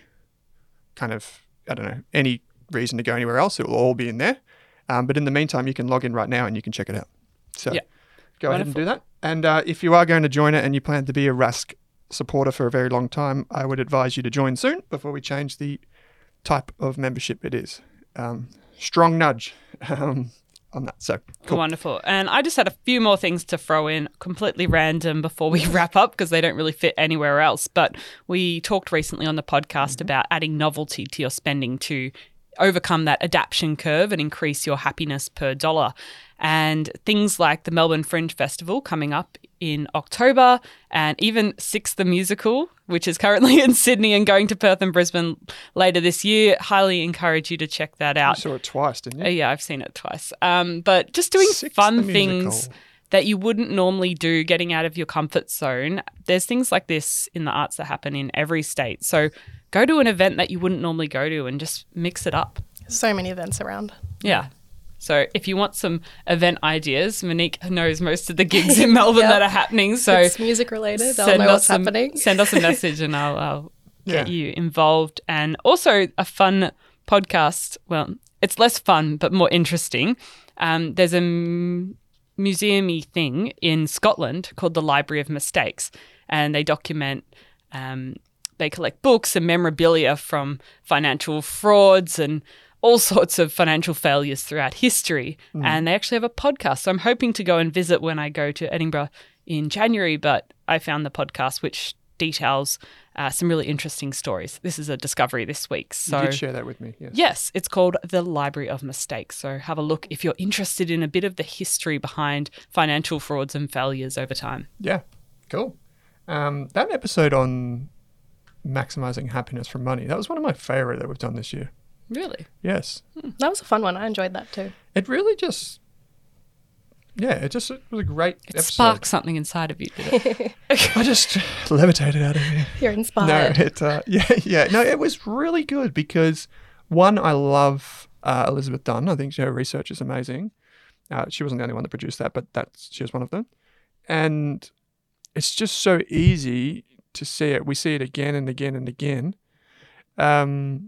kind of, I don't know, any reason to go anywhere else. It will all be in there. Um, but in the meantime, you can log in right now and you can check it out. So Yeah. go ahead and Wonderful. do that. And uh, if you are going to join it and you plan to be a Rask supporter for a very long time, I would advise you to join soon before we change the type of membership it is. Um, strong nudge um, on that. So cool. Wonderful. And I just had a few more things to throw in, completely random before we wrap up because they don't really fit anywhere else. But we talked recently on the podcast Mm-hmm. about adding novelty to your spending to overcome that adaptation curve and increase your happiness per dollar. And things like the Melbourne Fringe Festival coming up in October, and even Six the Musical, which is currently in Sydney and going to Perth and Brisbane later this year. Highly encourage you to check that You out. saw it twice, didn't Uh, you? yeah, I've seen it twice. Um, but just doing Six fun the things Musical. that you wouldn't normally do, getting out of your comfort zone. There's things like this in the arts that happen in every state. So go to an event that you wouldn't normally go to and just mix it up. So many events around. Yeah. So if you want some event ideas, Monique knows most of the gigs in Melbourne Yep. that are happening. So It's music related. I'll send know us what's some- happening. Send us a message and I'll, I'll get Yeah. you involved. And also a fun podcast. Well, it's less fun, but more interesting. Um, there's a m- museum-y thing in Scotland called the Library of Mistakes, and they document, um, they collect books and memorabilia from financial frauds and all sorts of financial failures throughout history. And they actually have a podcast. So I'm hoping to go and visit when I go to Edinburgh in January, but I found the podcast which details uh, some really interesting stories. This is a discovery this week. So You did share that with me. Yes. yes, it's called The Library of Mistakes. So have a look if you're interested in a bit of the history behind financial frauds and failures over time. Yeah. Cool. Um, that episode on maximizing happiness from money, that was one of my favorite that we've done this year. Really? Yes. That was a fun one. I enjoyed that too. It really just, yeah, it just it was a great It episode. sparked something inside of you, did it? I just levitated out of here. You're No, inspired. it, uh, yeah, yeah. No, it was really good because, one, I love uh, Elizabeth Dunn. I think her research is amazing. Uh, she wasn't the only one that produced that, but that's she was one of them. And it's just so easy to see it. We see it again and again and again. Um,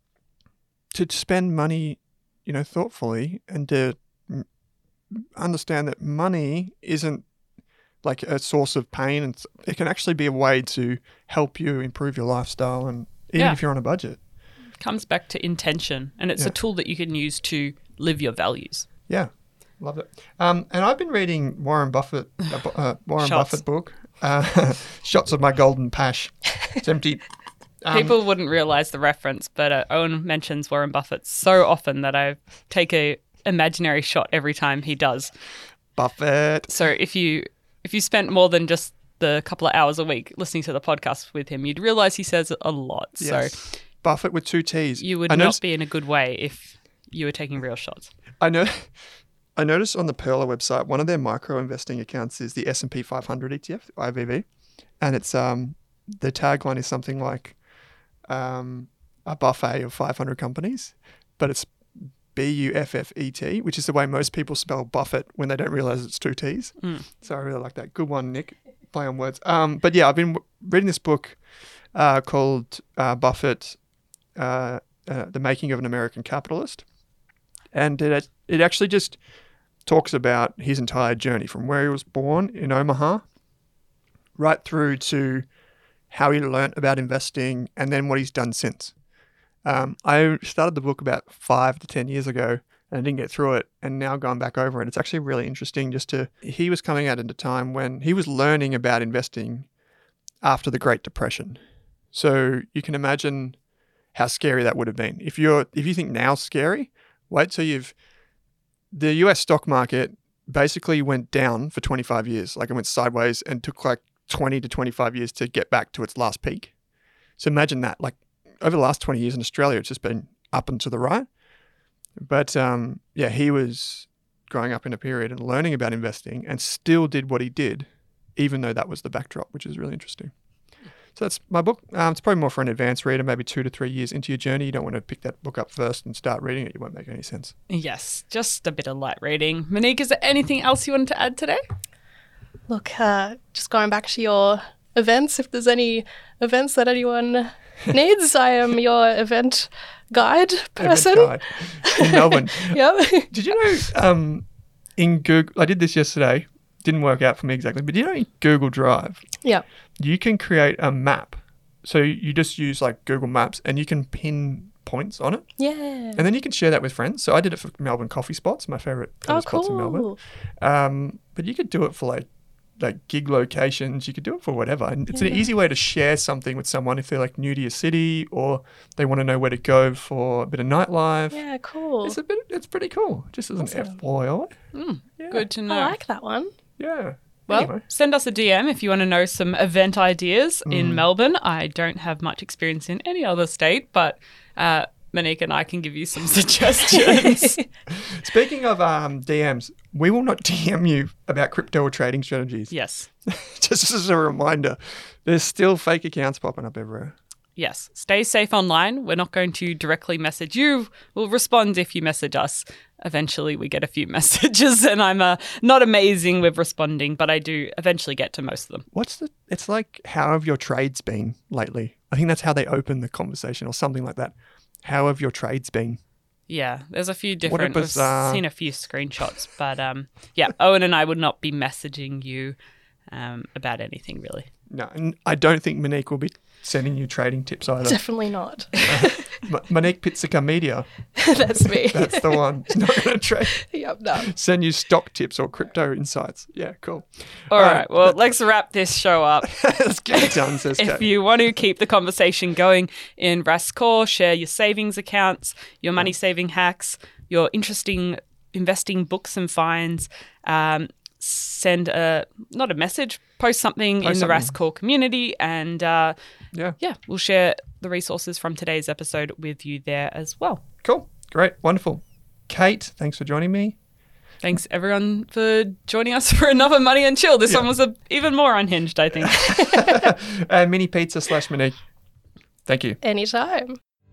to spend money, you know, thoughtfully, and to mm, understand that money isn't like a source of pain, and it can actually be a way to help you improve your lifestyle, and even Yeah. if you're on a budget. Comes back to intention, and it's Yeah. a tool that you can use to live your values. Yeah, love it. Um, and I've been reading Warren Buffett, uh, Bu- uh, Warren Shots. Buffett book, uh, Shots of My Golden Pash. It's empty. Um, People wouldn't realize the reference, but uh, Owen mentions Warren Buffett so often that I take a imaginary shot every time he does. Buffett. So if you if you spent more than just the couple of hours a week listening to the podcast with him, you'd realize he says it a lot. Yes. So Buffett with two T's. you would I not noticed, be in a good way if you were taking real shots. I know. I noticed on the Perla website, one of their micro investing accounts is the S and P five hundred E T F, I V V, and it's um the tagline is something like um a buffet of five hundred companies, but it's B U F F E T, which is the way most people spell Buffett when they don't realize it's two T's. Mm. So I really like that. Good one, Nick. Play on words. Um, but yeah, I've been reading this book uh, called uh, Buffett, uh, uh, The Making of an American Capitalist. And it, it actually just talks about his entire journey from where he was born in Omaha right through to how he learnt about investing and then what he's done since. Um, I started the book about five to ten years ago and I didn't get through it, and now going back over it, it's actually really interesting just to, he was coming out at a time when he was learning about investing after the Great Depression. So you can imagine how scary that would have been. If you're, if you think now's scary, wait till you've, the U S stock market basically went down for twenty-five years. Like it went sideways and took like twenty to twenty-five years to get back to its last peak. So imagine that, like over the last twenty years in Australia, it's just been up and to the right. But um, yeah, he was growing up in a period and learning about investing and still did what he did, even though that was the backdrop, which is really interesting. So that's my book. Um, it's probably more for an advanced reader, maybe two to three years into your journey. You don't want to pick that book up first and start reading it. It won't make any sense. Yes, just a bit of light reading. Monique, is there anything else you wanted to add today? Look, uh, just going back to your events, if there's any events that anyone needs, I am your event guide person. Event guide in Melbourne. Yep. Did you know um, in Google, I did this yesterday, didn't work out for me exactly, but you know in Google Drive, Yeah. you can create a map. So you just use like Google Maps and you can pin points on it. Yeah. And then you can share that with friends. So I did it for Melbourne coffee spots, my favourite Oh, coffee spots in Melbourne. cool. Um, but you could do it for like like gig locations. You could do it for whatever. And it's an Yeah. easy way to share something with someone if they're like new to your city or they want to know where to go for a bit of nightlife. Yeah, cool. It's a bit. It's pretty cool. Just as an Awesome. F Y I. Mm, Yeah. Good to know. I like that one. Yeah. Well, Anyway. send us a D M if you want to know some event ideas Mm. in Melbourne. I don't have much experience in any other state, but uh, Monique and I can give you some suggestions. Speaking of um, D Ms, we will not D M you about crypto or trading strategies. Yes. Just as a reminder, there's still fake accounts popping up everywhere. Yes. Stay safe online. We're not going to directly message you. We'll respond if you message us. Eventually, we get a few messages, and I'm uh, not amazing with responding, but I do eventually get to most of them. What's the? It's like, how have your trades been lately? I think that's how they open the conversation, or something like that. How have your trades been? Yeah, there's a few What a different. We've bizarre- seen a few screenshots, but um, yeah, Owen and I would not be messaging you um, about anything really. No, and I don't think Monique will be sending you trading tips either. Definitely not. M- Monique Pizzica Media, That's me. that's the one. It's not going to trade. Yep, no. Send you stock tips or crypto insights. Yeah, cool. All All right, right, well, let's wrap this show up. Let's get it done, says If Kate. you want to keep the conversation going in Rascore, share your savings accounts, your money saving hacks, your interesting investing books and finds. Um, send a not a message, post something Post in something. the Rascore community, and uh, Yeah, yeah, we'll share the resources from today's episode with you there as well. cool. Great. Wonderful. Kate, thanks for joining me. Thanks everyone for joining us for another Money and Chill. This Yeah. one was a, even more unhinged, I think. uh, mini pizza slash Monique. Thank you. Anytime.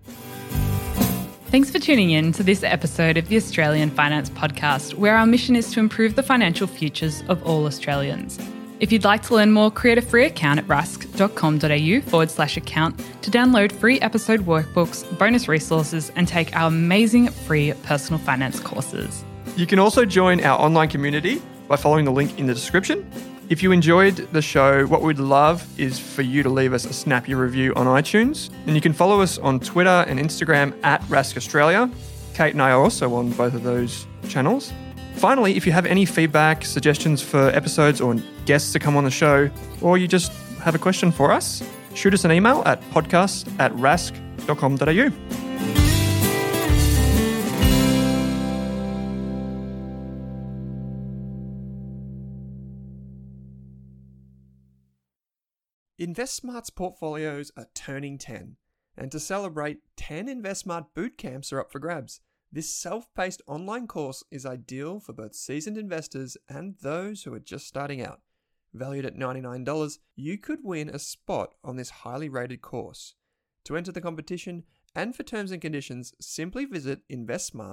Thanks for tuning in to this episode of the Australian Finance Podcast, where our mission is to improve the financial futures of all Australians. If you'd like to learn more, create a free account at rask.com.au forward slash account to download free episode workbooks, bonus resources, and take our amazing free personal finance courses. You can also join our online community by following the link in the description. If you enjoyed the show, what we'd love is for you to leave us a snappy review on iTunes. And you can follow us on Twitter and Instagram at Rask Australia. Kate and I are also on both of those channels. Finally, if you have any feedback, suggestions for episodes or guests to come on the show, or you just have a question for us, shoot us an email at podcast at rask dot com dot a u. InvestSmart's portfolios are turning ten, and to celebrate, ten InvestSmart boot camps are up for grabs. This self-paced online course is ideal for both seasoned investors and those who are just starting out. Valued at ninety-nine dollars, you could win a spot on this highly rated course. To enter the competition and for terms and conditions, simply visit investsmart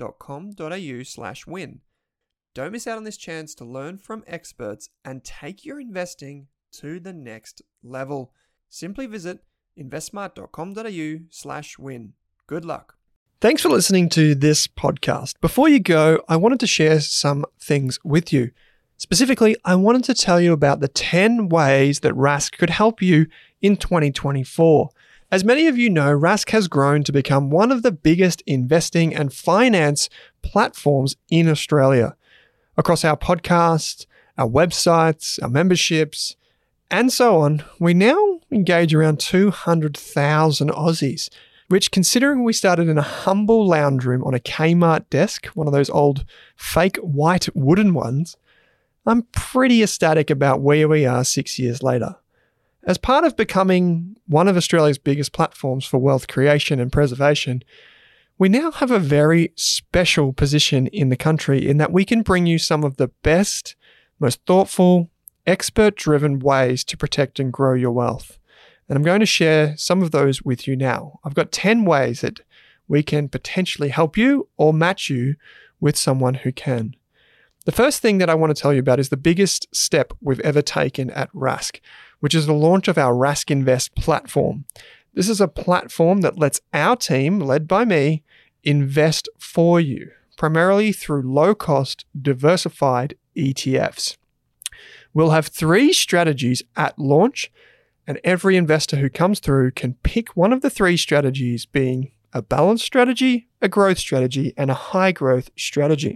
investmart.com.au slash win. Don't miss out on this chance to learn from experts and take your investing to the next level. Simply visit investmart.com.au slash win. Good luck. Thanks for listening to this podcast. Before you go, I wanted to share some things with you. Specifically, I wanted to tell you about the ten ways that Rask could help you in twenty twenty-four. As many of you know, Rask has grown to become one of the biggest investing and finance platforms in Australia. Across our podcasts, our websites, our memberships, and so on, we now engage around two hundred thousand Aussies, which, considering we started in a humble lounge room on a Kmart desk, one of those old fake white wooden ones, I'm pretty ecstatic about where we are six years later. As part of becoming one of Australia's biggest platforms for wealth creation and preservation, we now have a very special position in the country in that we can bring you some of the best, most thoughtful, expert-driven ways to protect and grow your wealth. And I'm going to share some of those with you now. I've got ten ways that we can potentially help you or match you with someone who can. The first thing that I want to tell you about is the biggest step we've ever taken at Rask, which is the launch of our Rask Invest platform. This is a platform that lets our team, led by me, invest for you, primarily through low-cost, diversified E T Fs. We'll have three strategies at launch, and every investor who comes through can pick one of the three strategies, being a balanced strategy, a growth strategy, and a high-growth strategy.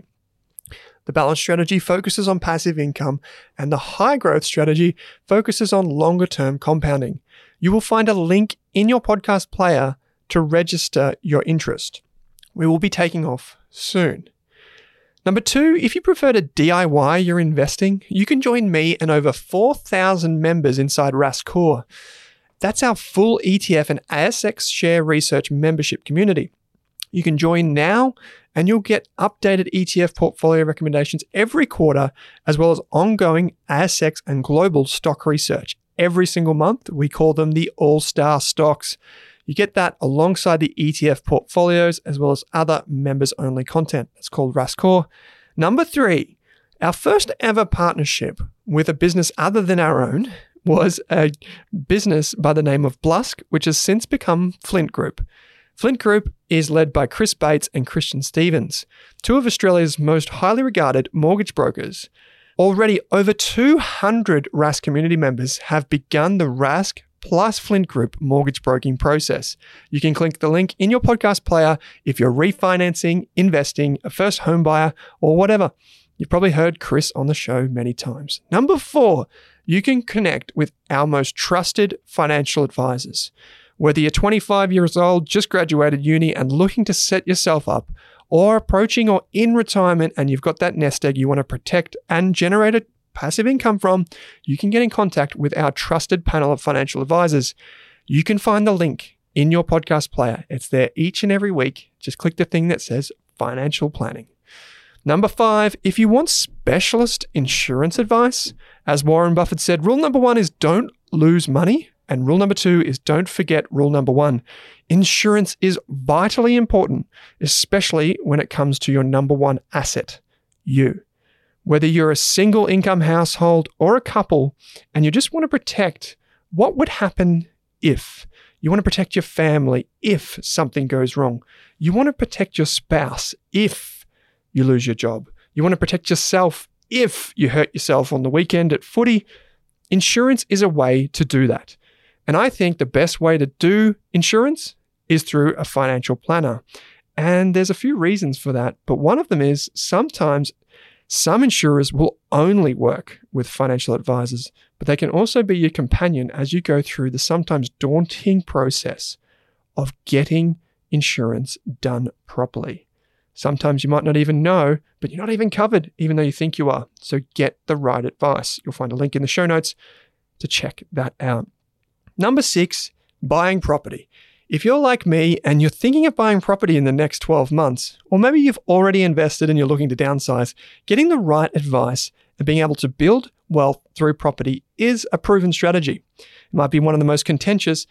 The balanced strategy focuses on passive income, and the high-growth strategy focuses on longer-term compounding. You will find a link in your podcast player to register your interest. We will be taking off soon. Number two, if you prefer to D I Y your investing, you can join me and over four thousand members inside Rask Core. That's our full E T F and A S X share research membership community. You can join now and you'll get updated E T F portfolio recommendations every quarter, as well as ongoing A S X and global stock research. Every single month, we call them the All-Star Stocks. You get that alongside the E T F portfolios, as well as other members-only content. It's called Rask Core. Number three, our first ever partnership with a business other than our own was a business by the name of Blusk, which has since become Flint Group. Flint Group is led by Chris Bates and Christian Stevens, two of Australia's most highly regarded mortgage brokers. Already, over two hundred Rask community members have begun the Rask plus Flint Group mortgage broking process. You can click the link in your podcast player if you're refinancing, investing, a first home buyer, or whatever. You've probably heard Chris on the show many times. Number four, you can connect with our most trusted financial advisors. Whether you're twenty-five years old, just graduated uni and looking to set yourself up, or approaching or in retirement and you've got that nest egg you want to protect and generate a passive income from, you can get in contact with our trusted panel of financial advisors. You can find the link in your podcast player. It's there each and every week. Just click the thing that says financial planning. Number five, if you want specialist insurance advice, as Warren Buffett said, rule number one is don't lose money. And rule number two is don't forget rule number one. Insurance is vitally important, especially when it comes to your number one asset, you. Whether you're a single income household or a couple, and you just want to protect what would happen if. You want to protect your family if something goes wrong. You want to protect your spouse if you lose your job. You want to protect yourself if you hurt yourself on the weekend at footy. Insurance is a way to do that. And I think the best way to do insurance is through a financial planner. And there's a few reasons for that. But one of them is sometimes some insurers will only work with financial advisors, but they can also be your companion as you go through the sometimes daunting process of getting insurance done properly. Sometimes you might not even know, but you're not even covered, even though you think you are. So get the right advice. You'll find a link in the show notes to check that out. Number six, buying property. If you're like me and you're thinking of buying property in the next twelve months, or maybe you've already invested and you're looking to downsize, getting the right advice and being able to build wealth through property is a proven strategy. It might be one of the most contentious,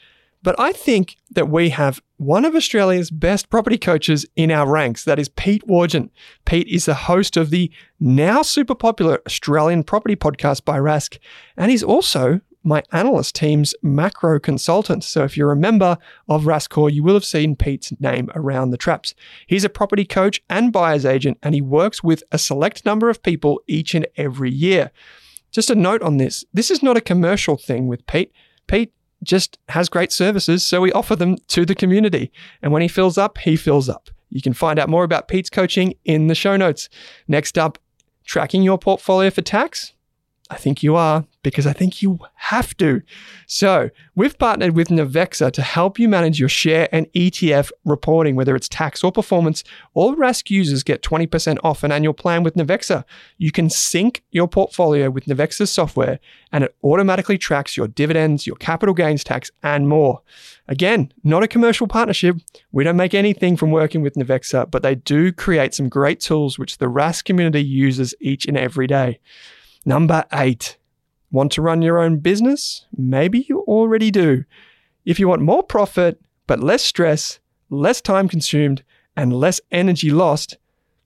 But I think that we have one of Australia's best property coaches in our ranks. That is Pete Wargent. Pete is the host of the now super popular Australian property podcast by Rask, and he's also my analyst team's macro consultant. So if you're a member of Raskcore, you will have seen Pete's name around the traps. He's a property coach and buyer's agent, and he works with a select number of people each and every year. Just a note on this. This is not a commercial thing with Pete. Pete just has great services, so we offer them to the community. And when he fills up, he fills up. You can find out more about Pete's coaching in the show notes. Next up, tracking your portfolio for tax? I think you are, because I think you have to. So we've partnered with Navexa to help you manage your share and E T F reporting, whether it's tax or performance. All Rask users get twenty percent off an annual plan with Navexa. You can sync your portfolio with Navexa's software, and it automatically tracks your dividends, your capital gains tax, and more. Again, not a commercial partnership. We don't make anything from working with Navexa, but they do create some great tools which the Rask community uses each and every day. Number eight, want to run your own business? Maybe you already do. If you want more profit, but less stress, less time consumed, and less energy lost,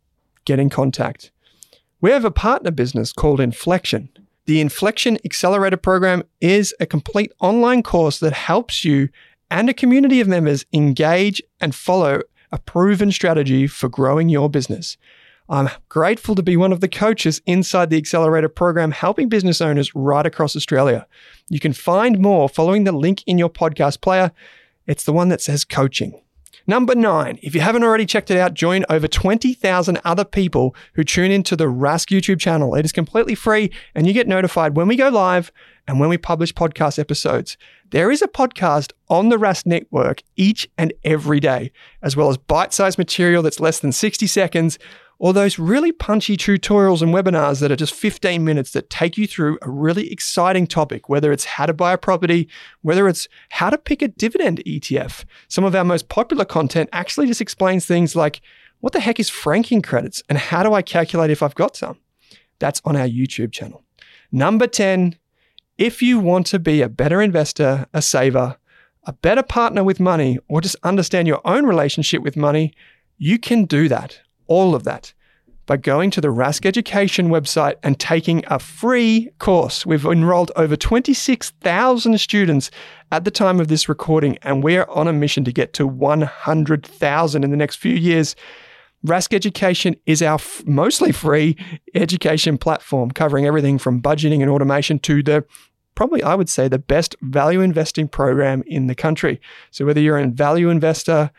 get in contact. We have a partner business called Inflection. The Inflection Accelerator Program is a complete online course that helps you and a community of members engage and follow a proven strategy for growing your business. I'm grateful to be one of the coaches inside the Accelerator program, helping business owners right across Australia. You can find more following the link in your podcast player. It's the one that says coaching. Number nine, if you haven't already checked it out, join over twenty thousand other people who tune into the Rask YouTube channel. It is completely free, and you get notified when we go live and when we publish podcast episodes. There is a podcast on the Rask Network each and every day, as well as bite-sized material that's less than sixty seconds, or those really punchy tutorials and webinars that are just fifteen minutes that take you through a really exciting topic, whether it's how to buy a property, whether it's how to pick a dividend E T F. Some of our most popular content actually just explains things like, what the heck is franking credits and how do I calculate if I've got some? That's on our YouTube channel. Number ten, if you want to be a better investor, a saver, a better partner with money, or just understand your own relationship with money, you can do that. All of that by going to the Rask Education website and taking a free course. We've enrolled over twenty-six thousand students at the time of this recording, and we are on a mission to get to one hundred thousand in the next few years. Rask Education is our f- mostly free education platform, covering everything from budgeting and automation to the probably, I would say, the best value investing program in the country. So whether you're a value investor,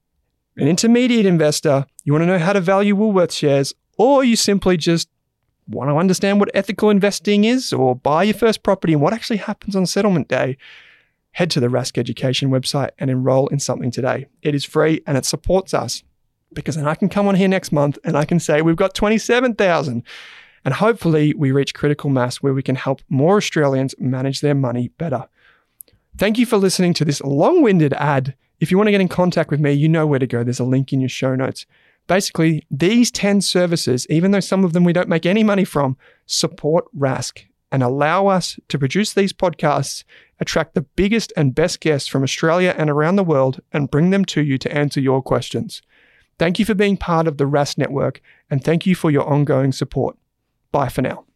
an intermediate investor, you want to know how to value Woolworths shares, or you simply just want to understand what ethical investing is or buy your first property and what actually happens on settlement day, head to the Rask Education website and enroll in something today. It is free and it supports us, because then I can come on here next month and I can say we've got twenty-seven thousand, and hopefully we reach critical mass where we can help more Australians manage their money better. Thank you for listening to this long-winded ad. If you want to get in contact with me, you know where to go. There's a link in your show notes. Basically, these ten services, even though some of them we don't make any money from, support Rask and allow us to produce these podcasts, attract the biggest and best guests from Australia and around the world, and bring them to you to answer your questions. Thank you for being part of the Rask Network, and thank you for your ongoing support. Bye for now.